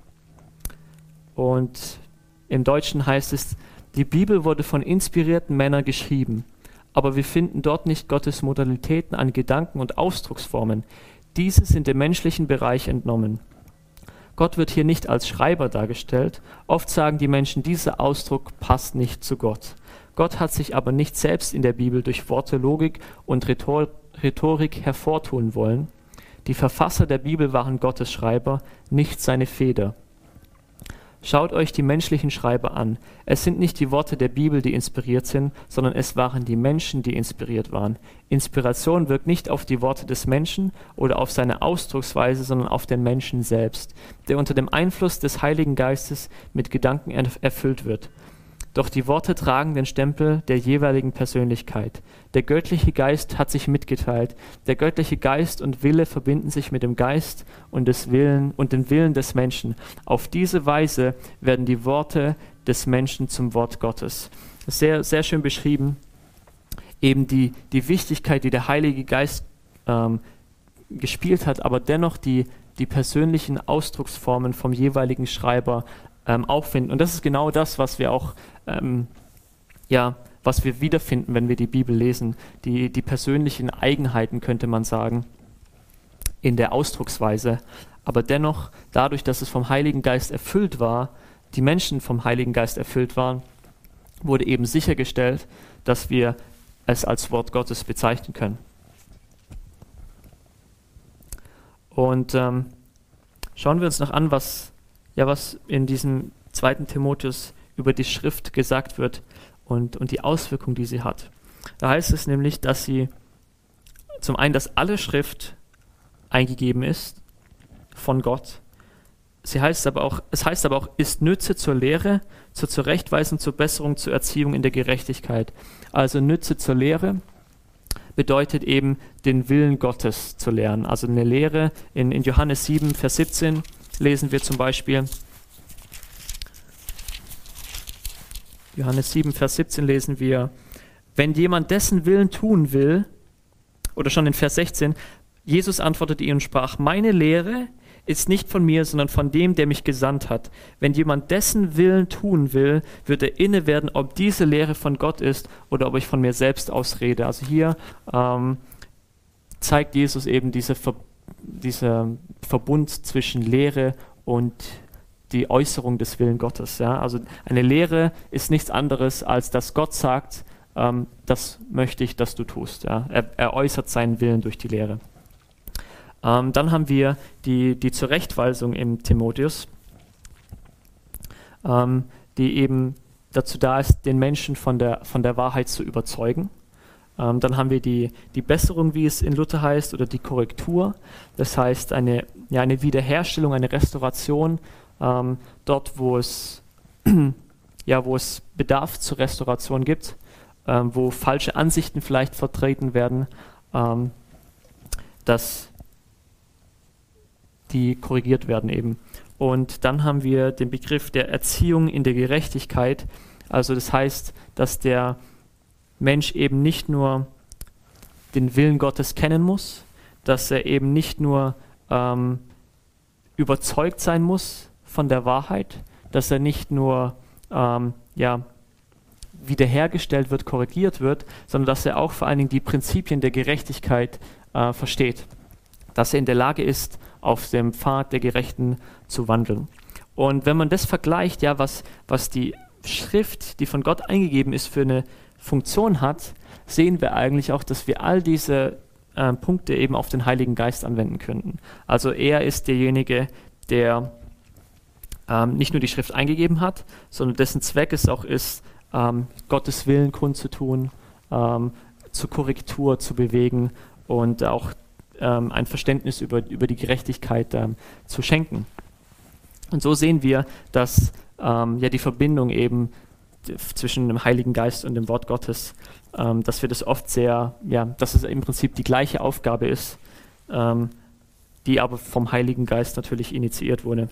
Und im Deutschen heißt es, die Bibel wurde von inspirierten Männern geschrieben, aber wir finden dort nicht Gottes Modalitäten an Gedanken und Ausdrucksformen. Diese sind dem menschlichen Bereich entnommen. Gott wird hier nicht als Schreiber dargestellt. Oft sagen die Menschen, dieser Ausdruck passt nicht zu Gott. Gott hat sich aber nicht selbst in der Bibel durch Worte, Logik und Rhetorik Rhetorik hervortun wollen. Die Verfasser der Bibel waren Gottes Schreiber, nicht seine Feder. Schaut euch die menschlichen Schreiber an. Es sind nicht die Worte der Bibel, die inspiriert sind, sondern es waren die Menschen, die inspiriert waren. Inspiration wirkt nicht auf die Worte des Menschen oder auf seine Ausdrucksweise, sondern auf den Menschen selbst, der unter dem Einfluss des Heiligen Geistes mit Gedanken erfüllt wird. Doch die Worte tragen den Stempel der jeweiligen Persönlichkeit. Der göttliche Geist hat sich mitgeteilt. Der göttliche Geist und Wille verbinden sich mit dem Geist und, des Willen, und den Willen des Menschen. Auf diese Weise werden die Worte des Menschen zum Wort Gottes. Sehr, sehr schön beschrieben, eben die, die Wichtigkeit, die der Heilige Geist ähm, gespielt hat, aber dennoch die, die persönlichen Ausdrucksformen vom jeweiligen Schreiber ähm, auffinden. Und das ist genau das, was wir auch ähm, ja, was wir wiederfinden, wenn wir die Bibel lesen. Die, die persönlichen Eigenheiten, könnte man sagen, in der Ausdrucksweise. Aber dennoch, dadurch, dass es vom Heiligen Geist erfüllt war, die Menschen vom Heiligen Geist erfüllt waren, wurde eben sichergestellt, dass wir es als Wort Gottes bezeichnen können. Und ähm, schauen wir uns noch an, was, ja, was in diesem zweiten Timotheus über die Schrift gesagt wird und, und die Auswirkung, die sie hat. Da heißt es nämlich, dass sie zum einen, dass alle Schrift eingegeben ist von Gott. Sie heißt aber auch, es heißt aber auch, ist Nütze zur Lehre, zur Zurechtweisung, zur Besserung, zur Erziehung in der Gerechtigkeit. Also Nütze zur Lehre bedeutet eben, den Willen Gottes zu lernen. Also eine Lehre in, in Johannes sieben, Vers siebzehn lesen wir zum Beispiel. Johannes sieben, Vers siebzehn lesen wir, wenn jemand dessen Willen tun will, oder schon in Vers sechzehn, Jesus antwortete ihnen und sprach, meine Lehre ist nicht von mir, sondern von dem, der mich gesandt hat. Wenn jemand dessen Willen tun will, wird er inne werden, ob diese Lehre von Gott ist oder ob ich von mir selbst aus rede. Also hier ähm, zeigt Jesus eben diese Ver- dieser Verbund zwischen Lehre und die Äußerung des Willens Gottes. Ja? Also eine Lehre ist nichts anderes, als dass Gott sagt, ähm, das möchte ich, dass du tust. Ja? Er, er äußert seinen Willen durch die Lehre. Ähm, dann haben wir die, die Zurechtweisung im Timotheus, ähm, die eben dazu da ist, den Menschen von der, von der Wahrheit zu überzeugen. Ähm, dann haben wir die, die Besserung, wie es in Luther heißt, oder die Korrektur. Das heißt eine, ja, eine Wiederherstellung, eine Restauration, ähm, dort, wo es, ja, wo es Bedarf zur Restauration gibt, ähm, wo falsche Ansichten vielleicht vertreten werden, ähm, dass die korrigiert werden eben. Und dann haben wir den Begriff der Erziehung in der Gerechtigkeit. Also das heißt, dass der Mensch eben nicht nur den Willen Gottes kennen muss, dass er eben nicht nur ähm, überzeugt sein muss von der Wahrheit, dass er nicht nur ähm, ja, wiederhergestellt wird, korrigiert wird, sondern dass er auch vor allen Dingen die Prinzipien der Gerechtigkeit äh, versteht. Dass er in der Lage ist, auf dem Pfad der Gerechten zu wandeln. Und wenn man das vergleicht, ja, was, was die Schrift, die von Gott eingegeben ist, für eine Funktion hat, sehen wir eigentlich auch, dass wir all diese äh, Punkte eben auf den Heiligen Geist anwenden könnten. Also er ist derjenige, der ähm, nicht nur die Schrift eingegeben hat, sondern dessen Zweck es auch ist, ähm, Gottes Willen kundzutun, ähm, zur Korrektur zu bewegen und auch ähm, ein Verständnis über, über die Gerechtigkeit ähm, zu schenken. Und so sehen wir, dass ähm, ja die Verbindung eben zwischen dem Heiligen Geist und dem Wort Gottes, ähm, dass wir das oft sehr, ja, dass es im Prinzip die gleiche Aufgabe ist, ähm, die aber vom Heiligen Geist natürlich initiiert wurde.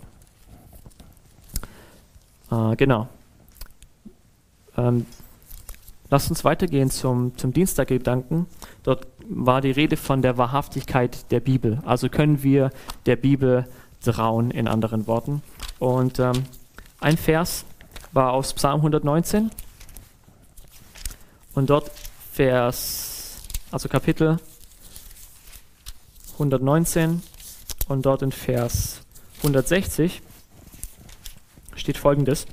Äh, genau. Ähm, lasst uns weitergehen zum, zum Dienstaggedanken. Dort war die Rede von der Wahrhaftigkeit der Bibel. Also können wir der Bibel trauen, in anderen Worten. Und ähm, ein Vers war aus Psalm hundertneunzehn und dort Vers, also Kapitel hundertneunzehn und dort in Vers hundertsechzig steht Folgendes: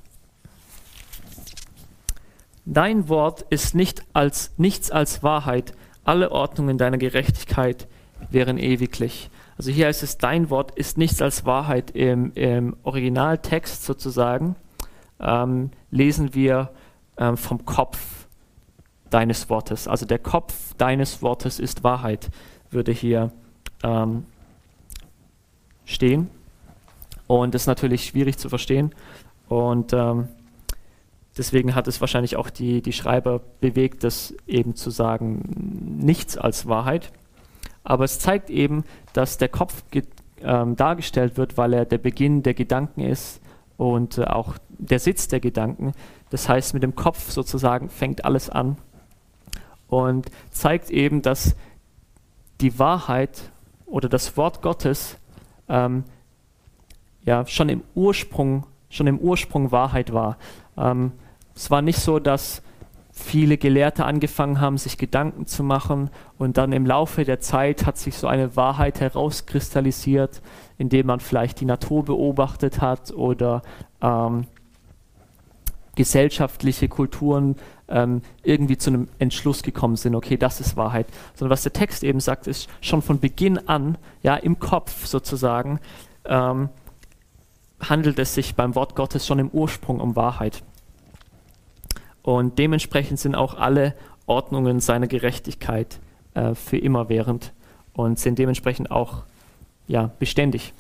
Dein Wort ist nicht als, nichts als Wahrheit, alle Ordnungen deiner Gerechtigkeit wären ewiglich. Also hier heißt es, dein Wort ist nichts als Wahrheit. Im, im Originaltext sozusagen ähm, lesen wir ähm, vom Kopf deines Wortes. Also der Kopf deines Wortes ist Wahrheit, würde hier ähm, stehen. Und das ist natürlich schwierig zu verstehen. Und ähm, deswegen hat es wahrscheinlich auch die, die Schreiber bewegt, das eben zu sagen, nichts als Wahrheit. Aber es zeigt eben, dass der Kopf ge- ähm, dargestellt wird, weil er der Beginn der Gedanken ist und äh, auch der Sitz der Gedanken. Das heißt, mit dem Kopf sozusagen fängt alles an und zeigt eben, dass die Wahrheit oder das Wort Gottes ähm, ja schon im Ursprung, schon im Ursprung Wahrheit war. Ähm, es war nicht so, dass viele Gelehrte angefangen haben, sich Gedanken zu machen und dann im Laufe der Zeit hat sich so eine Wahrheit herauskristallisiert, indem man vielleicht die Natur beobachtet hat oder ähm, gesellschaftliche Kulturen ähm, irgendwie zu einem Entschluss gekommen sind, okay, das ist Wahrheit. Sondern was der Text eben sagt, ist schon von Beginn an, ja, im Kopf sozusagen, ähm, handelt es sich beim Wort Gottes schon im Ursprung um Wahrheit. Und dementsprechend sind auch alle Ordnungen seiner Gerechtigkeit äh, für immerwährend und sind dementsprechend auch ja, beständig.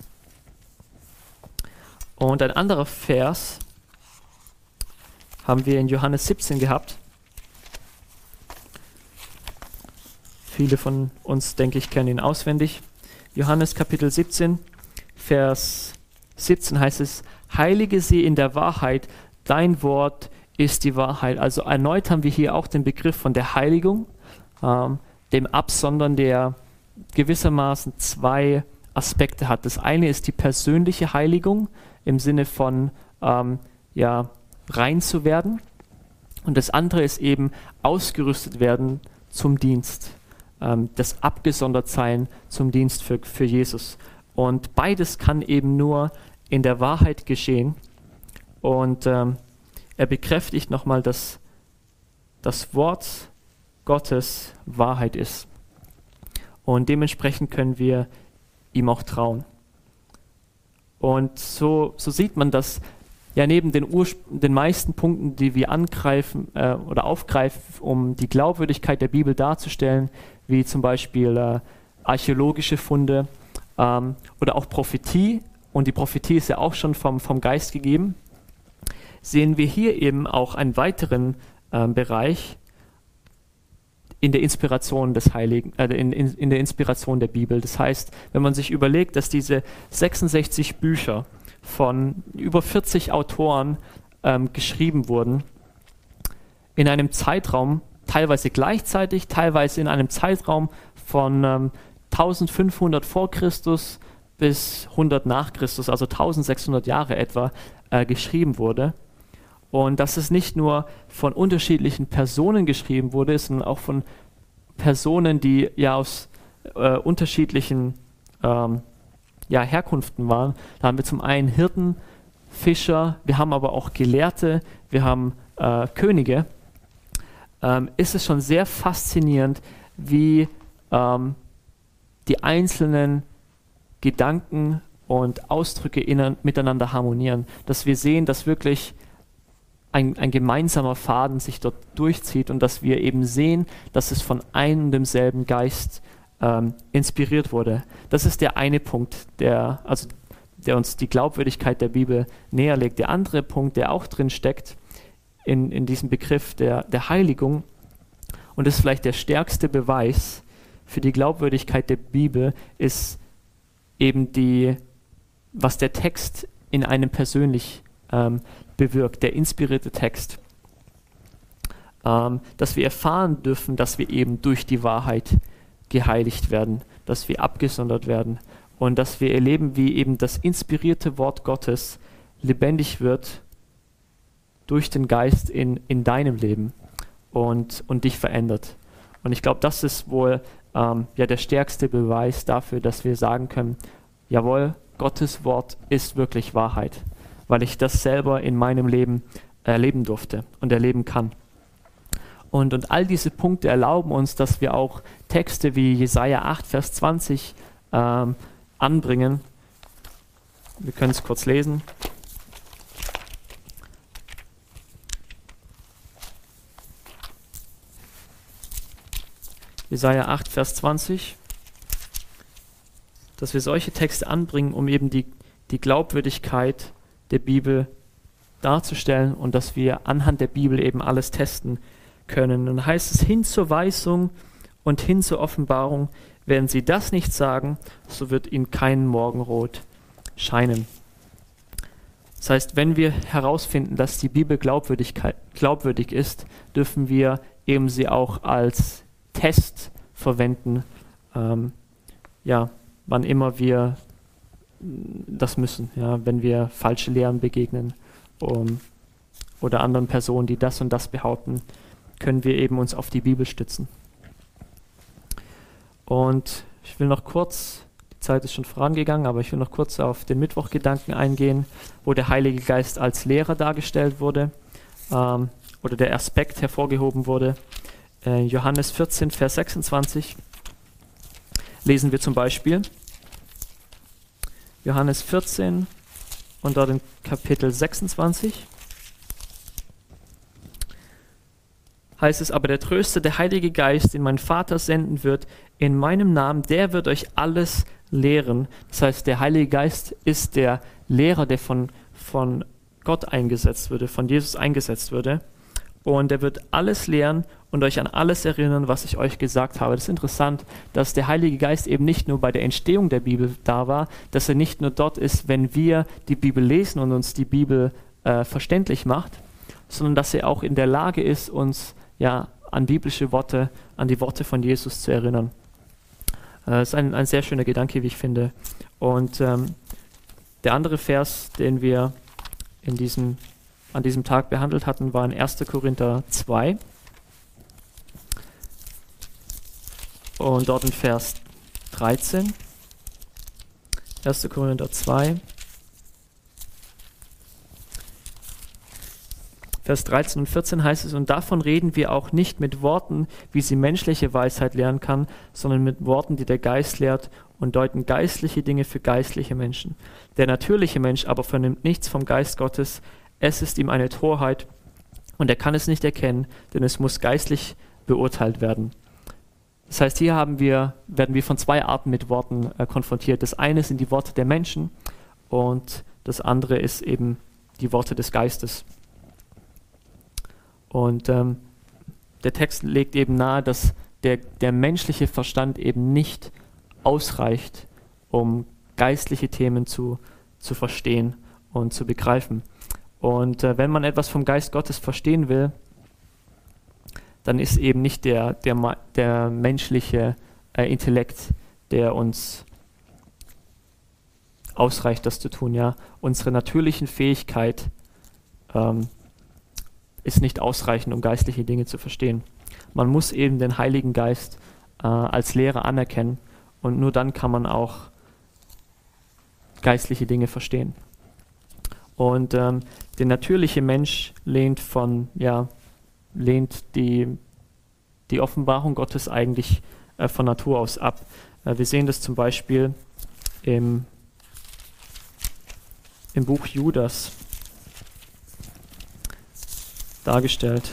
Und ein anderer Vers haben wir in Johannes siebzehn gehabt. Viele von uns, denke ich, kennen ihn auswendig. Johannes Kapitel siebzehn, Vers siebzehn heißt es, heilige sie in der Wahrheit, dein Wort ist die Wahrheit. Also erneut haben wir hier auch den Begriff von der Heiligung, ähm, dem Absondern, der gewissermaßen zwei Aspekte hat. Das eine ist die persönliche Heiligung im Sinne von ähm, ja, rein zu werden und das andere ist eben ausgerüstet werden zum Dienst, ähm, das Abgesondertsein zum Dienst für, für Jesus. Und beides kann eben nur in der Wahrheit geschehen und ähm, er bekräftigt nochmal, dass das Wort Gottes Wahrheit ist. Und dementsprechend können wir ihm auch trauen. Und so, so sieht man, dass ja neben den, Ursp- den meisten Punkten, die wir angreifen äh, oder aufgreifen, um die Glaubwürdigkeit der Bibel darzustellen, wie zum Beispiel äh, archäologische Funde ähm, oder auch Prophetie, und die Prophetie ist ja auch schon vom, vom Geist gegeben, sehen wir hier eben auch einen weiteren äh, Bereich in der Inspiration des Heiligen, äh, in, in, in der Inspiration der Bibel. Das heißt, wenn man sich überlegt, dass diese sechsundsechzig Bücher von über vierzig Autoren ähm, geschrieben wurden, in einem Zeitraum, teilweise gleichzeitig, teilweise in einem Zeitraum von ähm, eintausendfünfhundert vor Christus bis hundert nach Christus, also eintausendsechshundert Jahre etwa, äh, geschrieben wurde. Und dass es nicht nur von unterschiedlichen Personen geschrieben wurde, sondern auch von Personen, die ja aus äh, unterschiedlichen ähm, ja, Herkunften waren. Da haben wir zum einen Hirten, Fischer, wir haben aber auch Gelehrte, wir haben äh, Könige. Ähm, ist es schon sehr faszinierend, wie ähm, die einzelnen Gedanken und Ausdrücke innen, miteinander harmonieren. Dass wir sehen, dass wirklich Ein, ein gemeinsamer Faden sich dort durchzieht und dass wir eben sehen, dass es von einem und demselben Geist ähm, inspiriert wurde. Das ist der eine Punkt, der, also, der uns die Glaubwürdigkeit der Bibel näher legt. Der andere Punkt, der auch drin steckt in, in diesem Begriff der, der Heiligung, und das ist vielleicht der stärkste Beweis für die Glaubwürdigkeit der Bibel, ist eben die, was der Text in einem persönlich ähm, bewirkt, der inspirierte Text, ähm, dass wir erfahren dürfen, dass wir eben durch die Wahrheit geheiligt werden, dass wir abgesondert werden und dass wir erleben, wie eben das inspirierte Wort Gottes lebendig wird durch den Geist in, in deinem Leben und, und dich verändert. Und ich glaube, das ist wohl ähm, ja, der stärkste Beweis dafür, dass wir sagen können, jawohl, Gottes Wort ist wirklich Wahrheit, weil ich das selber in meinem Leben erleben durfte und erleben kann. Und, und all diese Punkte erlauben uns, dass wir auch Texte wie Jesaja acht, Vers zwanzig ähm, anbringen. Wir können es kurz lesen. Jesaja acht, Vers zwanzig. Dass wir solche Texte anbringen, um eben die, die Glaubwürdigkeit der Bibel darzustellen und dass wir anhand der Bibel eben alles testen können. Und dann heißt es, hin zur Weisung und hin zur Offenbarung, werden sie das nicht sagen, so wird ihnen kein Morgenrot scheinen. Das heißt, wenn wir herausfinden, dass die Bibel Glaubwürdigkeit, glaubwürdig ist, dürfen wir eben sie auch als Test verwenden, ähm, ja, wann immer wir das müssen, ja, wenn wir falsche Lehren begegnen um, oder anderen Personen, die das und das behaupten, können wir eben uns auf die Bibel stützen. Und ich will noch kurz, die Zeit ist schon vorangegangen, aber ich will noch kurz auf den Mittwochgedanken eingehen, wo der Heilige Geist als Lehrer dargestellt wurde ähm, oder der Aspekt hervorgehoben wurde. Äh, Johannes vierzehn, Vers sechsundzwanzig lesen wir zum Beispiel. Johannes vierzehn und dort in Kapitel sechsundzwanzig heißt es, aber der Tröster, der Heilige Geist, den mein Vater senden wird, in meinem Namen, der wird euch alles lehren. Das heißt, der Heilige Geist ist der Lehrer, der von, von Gott eingesetzt würde, von Jesus eingesetzt würde. Und er wird alles lehren und euch an alles erinnern, was ich euch gesagt habe. Das ist interessant, dass der Heilige Geist eben nicht nur bei der Entstehung der Bibel da war, dass er nicht nur dort ist, wenn wir die Bibel lesen und uns die Bibel äh, verständlich macht, sondern dass er auch in der Lage ist, uns ja an biblische Worte, an die Worte von Jesus zu erinnern. Äh, das ist ein, ein sehr schöner Gedanke, wie ich finde. Und ähm, der andere Vers, den wir in diesem an diesem Tag behandelt hatten, war in erster Korinther zwei. Und dort in Vers dreizehn. erster Korinther zwei. Vers dreizehn und vierzehn heißt es, und davon reden wir auch nicht mit Worten, wie sie menschliche Weisheit lehren kann, sondern mit Worten, die der Geist lehrt und deuten geistliche Dinge für geistliche Menschen. Der natürliche Mensch aber vernimmt nichts vom Geist Gottes, es ist ihm eine Torheit und er kann es nicht erkennen, denn es muss geistlich beurteilt werden. Das heißt, hier haben wir, werden wir von zwei Arten mit Worten äh, konfrontiert. Das eine sind die Worte der Menschen und das andere ist eben die Worte des Geistes. Und ähm, der Text legt eben nahe, dass der, der menschliche Verstand eben nicht ausreicht, um geistliche Themen zu, zu verstehen und zu begreifen. Und äh, wenn man etwas vom Geist Gottes verstehen will, dann ist eben nicht der, der, der menschliche äh, Intellekt, der uns ausreicht, das zu tun. Ja? Unsere natürlichen Fähigkeit ähm, ist nicht ausreichend, um geistliche Dinge zu verstehen. Man muss eben den Heiligen Geist äh, als Lehrer anerkennen und nur dann kann man auch geistliche Dinge verstehen. Und ähm, der natürliche Mensch lehnt von, ja, lehnt die, die Offenbarung Gottes eigentlich äh, von Natur aus ab. Äh, wir sehen das zum Beispiel im, im Buch Judas dargestellt.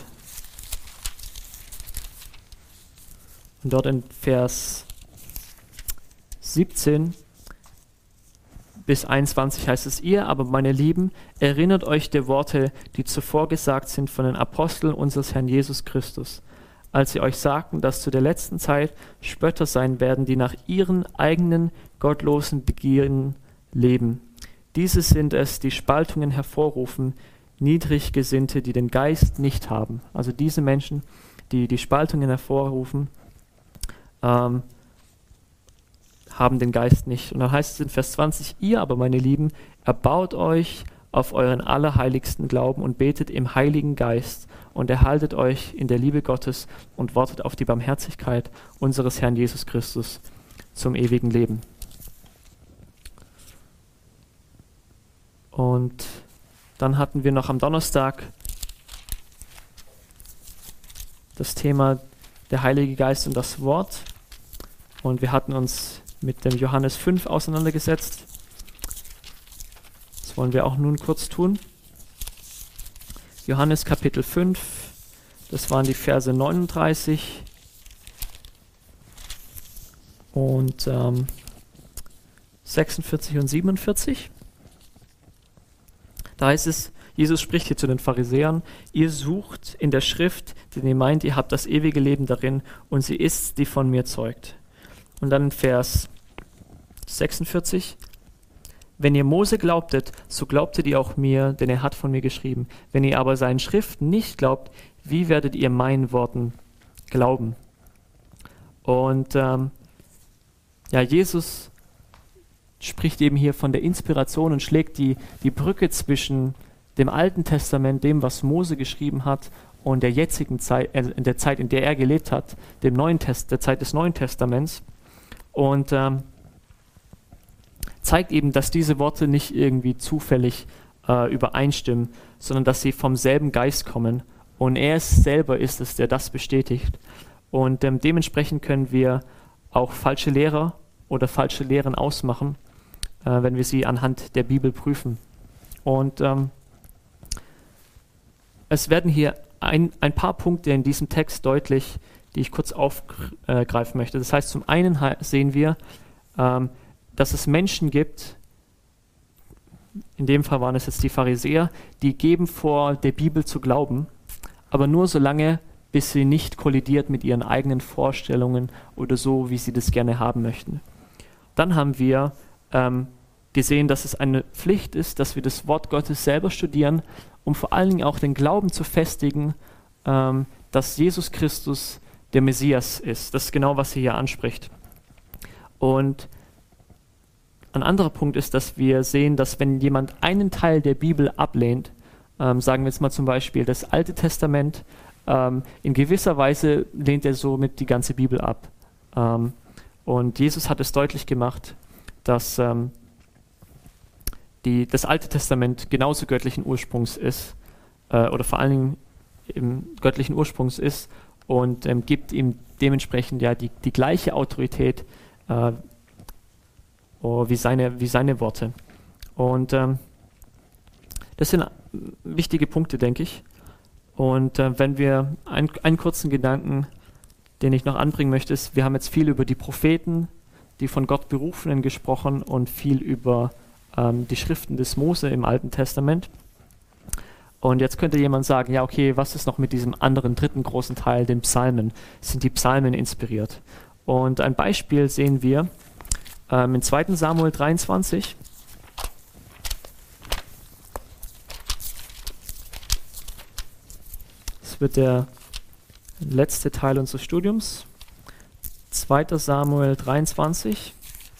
Und dort in Vers siebzehn bis einundzwanzig heißt es, ihr aber, meine Lieben, erinnert euch der Worte, die zuvor gesagt sind von den Aposteln unseres Herrn Jesus Christus, als sie euch sagten, dass zu der letzten Zeit Spötter sein werden, die nach ihren eigenen gottlosen Begierden leben. Diese sind es, die Spaltungen hervorrufen, Niedriggesinnte, die den Geist nicht haben. Also diese Menschen, die die Spaltungen hervorrufen, ähm, haben den Geist nicht. Und dann heißt es in Vers zwanzig, ihr aber, meine Lieben, erbaut euch auf euren allerheiligsten Glauben und betet im Heiligen Geist und erhaltet euch in der Liebe Gottes und wartet auf die Barmherzigkeit unseres Herrn Jesus Christus zum ewigen Leben. Und dann hatten wir noch am Donnerstag das Thema der Heilige Geist und das Wort. Und wir hatten uns mit dem Johannes fünf auseinandergesetzt. Das wollen wir auch nun kurz tun. Johannes Kapitel fünf, das waren die Verse neununddreißig und ähm, sechsundvierzig und siebenundvierzig. Da heißt es, Jesus spricht hier zu den Pharisäern: Ihr sucht in der Schrift, denn ihr meint, ihr habt das ewige Leben darin, und sie ist's, die von mir zeugt. Und dann in Vers sechsundvierzig: Wenn ihr Mose glaubtet, so glaubtet ihr auch mir, denn er hat von mir geschrieben. Wenn ihr aber seinen Schriften nicht glaubt, wie werdet ihr meinen Worten glauben? Und ähm, ja, Jesus spricht eben hier von der Inspiration und schlägt die, die Brücke zwischen dem Alten Testament, dem, was Mose geschrieben hat, und der jetzigen Zeit, äh, in der Zeit, in der er gelebt hat, dem Neuen Test, der Zeit des Neuen Testaments. Und ähm, zeigt eben, dass diese Worte nicht irgendwie zufällig äh, übereinstimmen, sondern dass sie vom selben Geist kommen. Und er es selber ist es, der das bestätigt. Und ähm, dementsprechend können wir auch falsche Lehrer oder falsche Lehren ausmachen, äh, wenn wir sie anhand der Bibel prüfen. Und ähm, es werden hier ein, ein paar Punkte in diesem Text deutlich, die ich kurz aufgreifen möchte. Das heißt, zum einen sehen wir, ähm, dass es Menschen gibt, in dem Fall waren es jetzt die Pharisäer, die geben vor, der Bibel zu glauben, aber nur so lange, bis sie nicht kollidiert mit ihren eigenen Vorstellungen oder so, wie sie das gerne haben möchten. Dann haben wir ähm, gesehen, dass es eine Pflicht ist, dass wir das Wort Gottes selber studieren, um vor allen Dingen auch den Glauben zu festigen, ähm, dass Jesus Christus der Messias ist. Das ist genau, was sie hier anspricht. Und ein anderer Punkt ist, dass wir sehen, dass wenn jemand einen Teil der Bibel ablehnt, ähm, sagen wir jetzt mal zum Beispiel das Alte Testament, ähm, in gewisser Weise lehnt er somit die ganze Bibel ab. Ähm, und Jesus hat es deutlich gemacht, dass ähm, die, das Alte Testament genauso göttlichen Ursprungs ist, äh, oder vor allen Dingen im göttlichen Ursprungs ist, und ähm, gibt ihm dementsprechend ja die, die gleiche Autorität äh, oh, wie, seine, wie seine Worte. Und ähm, das sind wichtige Punkte, denke ich. Und äh, wenn wir ein, einen kurzen Gedanken, den ich noch anbringen möchte, ist, wir haben jetzt viel über die Propheten, die von Gott Berufenen gesprochen, und viel über ähm, die Schriften des Mose im Alten Testament. Und jetzt könnte jemand sagen, ja okay, was ist noch mit diesem anderen dritten großen Teil, den Psalmen? Sind die Psalmen inspiriert? Und ein Beispiel sehen wir ähm, in zweiten Samuel dreiundzwanzig. Das wird der letzte Teil unseres Studiums. zweiter Samuel dreiundzwanzig.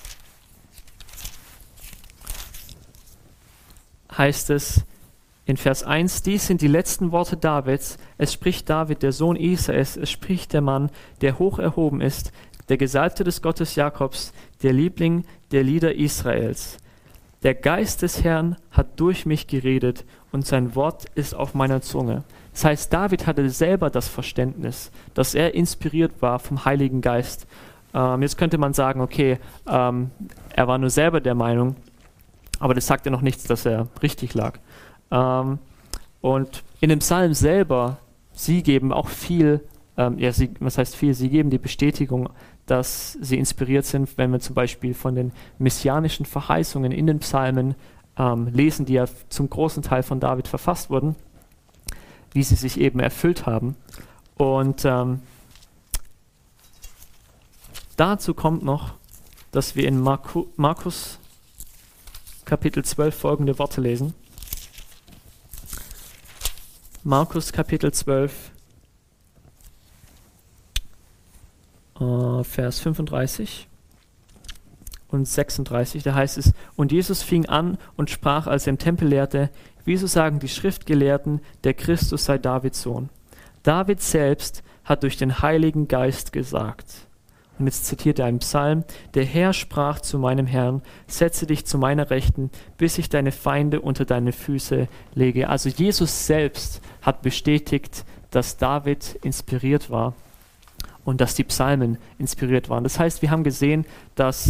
Heißt es in Vers eins: Dies sind die letzten Worte Davids. Es spricht David, der Sohn Isais. Es spricht der Mann, der hoch erhoben ist, der Gesalbte des Gottes Jakobs, der Liebling der Lieder Israels. Der Geist des Herrn hat durch mich geredet, und sein Wort ist auf meiner Zunge. Das heißt, David hatte selber das Verständnis, dass er inspiriert war vom Heiligen Geist. Ähm, jetzt könnte man sagen, okay, ähm, er war nur selber der Meinung, aber das sagt ja noch nichts, dass er richtig lag. Ähm, und in dem Psalm selber, sie geben auch viel, ähm, ja, sie, was heißt viel, sie geben die Bestätigung, dass sie inspiriert sind, wenn wir zum Beispiel von den messianischen Verheißungen in den Psalmen ähm, lesen, die ja zum großen Teil von David verfasst wurden, wie sie sich eben erfüllt haben. Und ähm, dazu kommt noch, dass wir in Marku- Markus Kapitel zwölf folgende Worte lesen. Markus Kapitel zwölf, äh, Vers fünfunddreißig und sechsunddreißig, da heißt es: Und Jesus fing an und sprach, als er im Tempel lehrte: Wieso sagen die Schriftgelehrten, der Christus sei Davids Sohn? David selbst hat durch den Heiligen Geist gesagt. Und jetzt zitiert er einen Psalm: Der Herr sprach zu meinem Herrn: Setze dich zu meiner Rechten, bis ich deine Feinde unter deine Füße lege. Also Jesus selbst hat bestätigt, dass David inspiriert war und dass die Psalmen inspiriert waren. Das heißt, wir haben gesehen, dass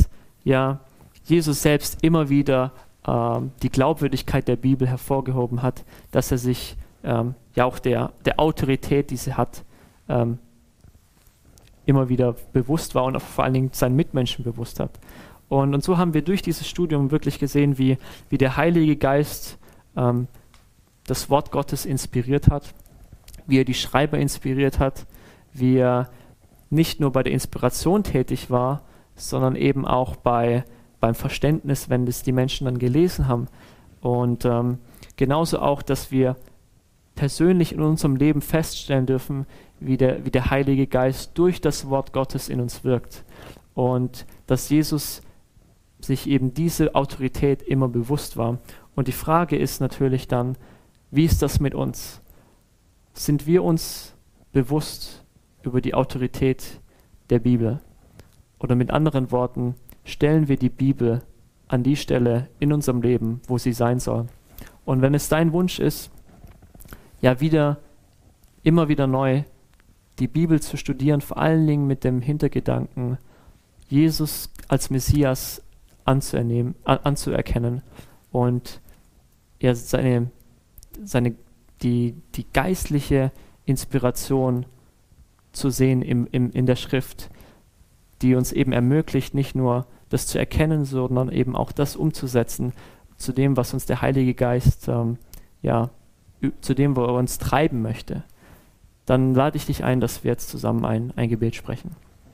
ja Jesus selbst immer wieder ähm, die Glaubwürdigkeit der Bibel hervorgehoben hat, dass er sich ähm, ja auch der, der Autorität, die sie hat, ähm, immer wieder bewusst war und auch vor allen Dingen seinen Mitmenschen bewusst hat. Und, und so haben wir durch dieses Studium wirklich gesehen, wie, wie der Heilige Geist ähm, das Wort Gottes inspiriert hat, wie er die Schreiber inspiriert hat, wie er nicht nur bei der Inspiration tätig war, sondern eben auch bei, beim Verständnis, wenn das die Menschen dann gelesen haben. Und ähm, genauso auch, dass wir persönlich in unserem Leben feststellen dürfen, wie der, wie der Heilige Geist durch das Wort Gottes in uns wirkt. Und dass Jesus sich eben diese Autorität immer bewusst war. Und die Frage ist natürlich dann, wie ist das mit uns? Sind wir uns bewusst über die Autorität der Bibel? Oder mit anderen Worten, stellen wir die Bibel an die Stelle in unserem Leben, wo sie sein soll? Und wenn es dein Wunsch ist, ja wieder, immer wieder neu die Bibel zu studieren, vor allen Dingen mit dem Hintergedanken, Jesus als Messias anzuernehmen, an, anzuerkennen und ja, seine, seine, die, die geistliche Inspiration zu sehen im, im, in der Schrift, die uns eben ermöglicht, nicht nur das zu erkennen, sondern eben auch das umzusetzen zu dem, was uns der Heilige Geist, ähm, ja, zu dem, wo er uns treiben möchte. Dann lade ich dich ein, dass wir jetzt zusammen ein, ein Gebet sprechen.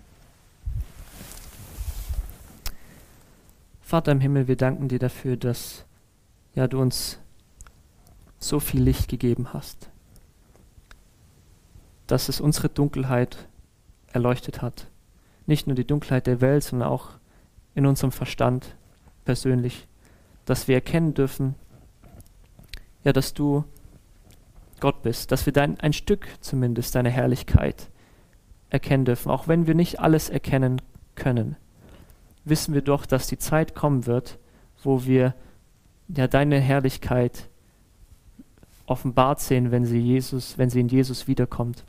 Vater im Himmel, wir danken dir dafür, dass ja, du uns so viel Licht gegeben hast, dass es unsere Dunkelheit erleuchtet hat. Nicht nur die Dunkelheit der Welt, sondern auch in unserem Verstand persönlich, dass wir erkennen dürfen, ja, dass du Gott bist, dass wir dein, ein Stück zumindest deiner Herrlichkeit erkennen dürfen. Auch wenn wir nicht alles erkennen können, wissen wir doch, dass die Zeit kommen wird, wo wir ja deine Herrlichkeit offenbart sehen, wenn sie Jesus, wenn sie in Jesus wiederkommt.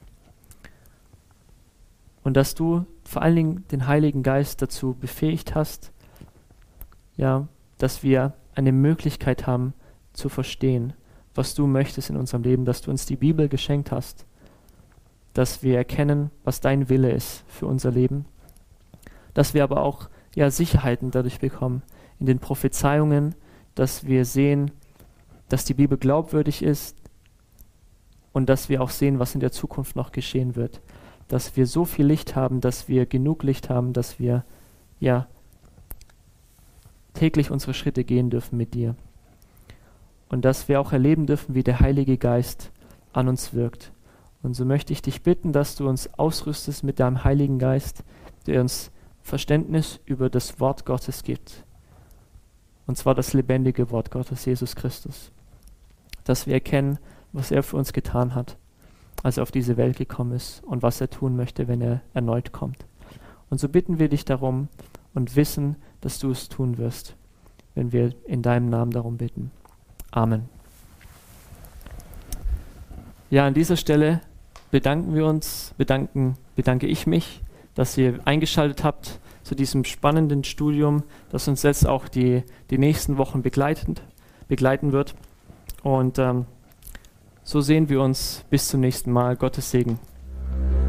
Und dass du vor allen Dingen den Heiligen Geist dazu befähigt hast, ja, dass wir eine Möglichkeit haben zu verstehen, was du möchtest in unserem Leben, dass du uns die Bibel geschenkt hast, dass wir erkennen, was dein Wille ist für unser Leben, dass wir aber auch ja, Sicherheiten dadurch bekommen in den Prophezeiungen, dass wir sehen, dass die Bibel glaubwürdig ist und dass wir auch sehen, was in der Zukunft noch geschehen wird, dass wir so viel Licht haben, dass wir genug Licht haben, dass wir ja täglich unsere Schritte gehen dürfen mit dir. Und dass wir auch erleben dürfen, wie der Heilige Geist an uns wirkt. Und so möchte ich dich bitten, dass du uns ausrüstest mit deinem Heiligen Geist, der uns Verständnis über das Wort Gottes gibt. Und zwar das lebendige Wort Gottes, Jesus Christus. Dass wir erkennen, was er für uns getan hat, als er auf diese Welt gekommen ist und was er tun möchte, wenn er erneut kommt. Und so bitten wir dich darum und wissen, dass du es tun wirst, wenn wir in deinem Namen darum bitten. Amen. Ja, an dieser Stelle bedanken wir uns, bedanken, bedanke ich mich, dass ihr eingeschaltet habt zu diesem spannenden Studium, das uns jetzt auch die, die nächsten Wochen begleitend, begleiten wird. Und ähm, so sehen wir uns bis zum nächsten Mal. Gottes Segen.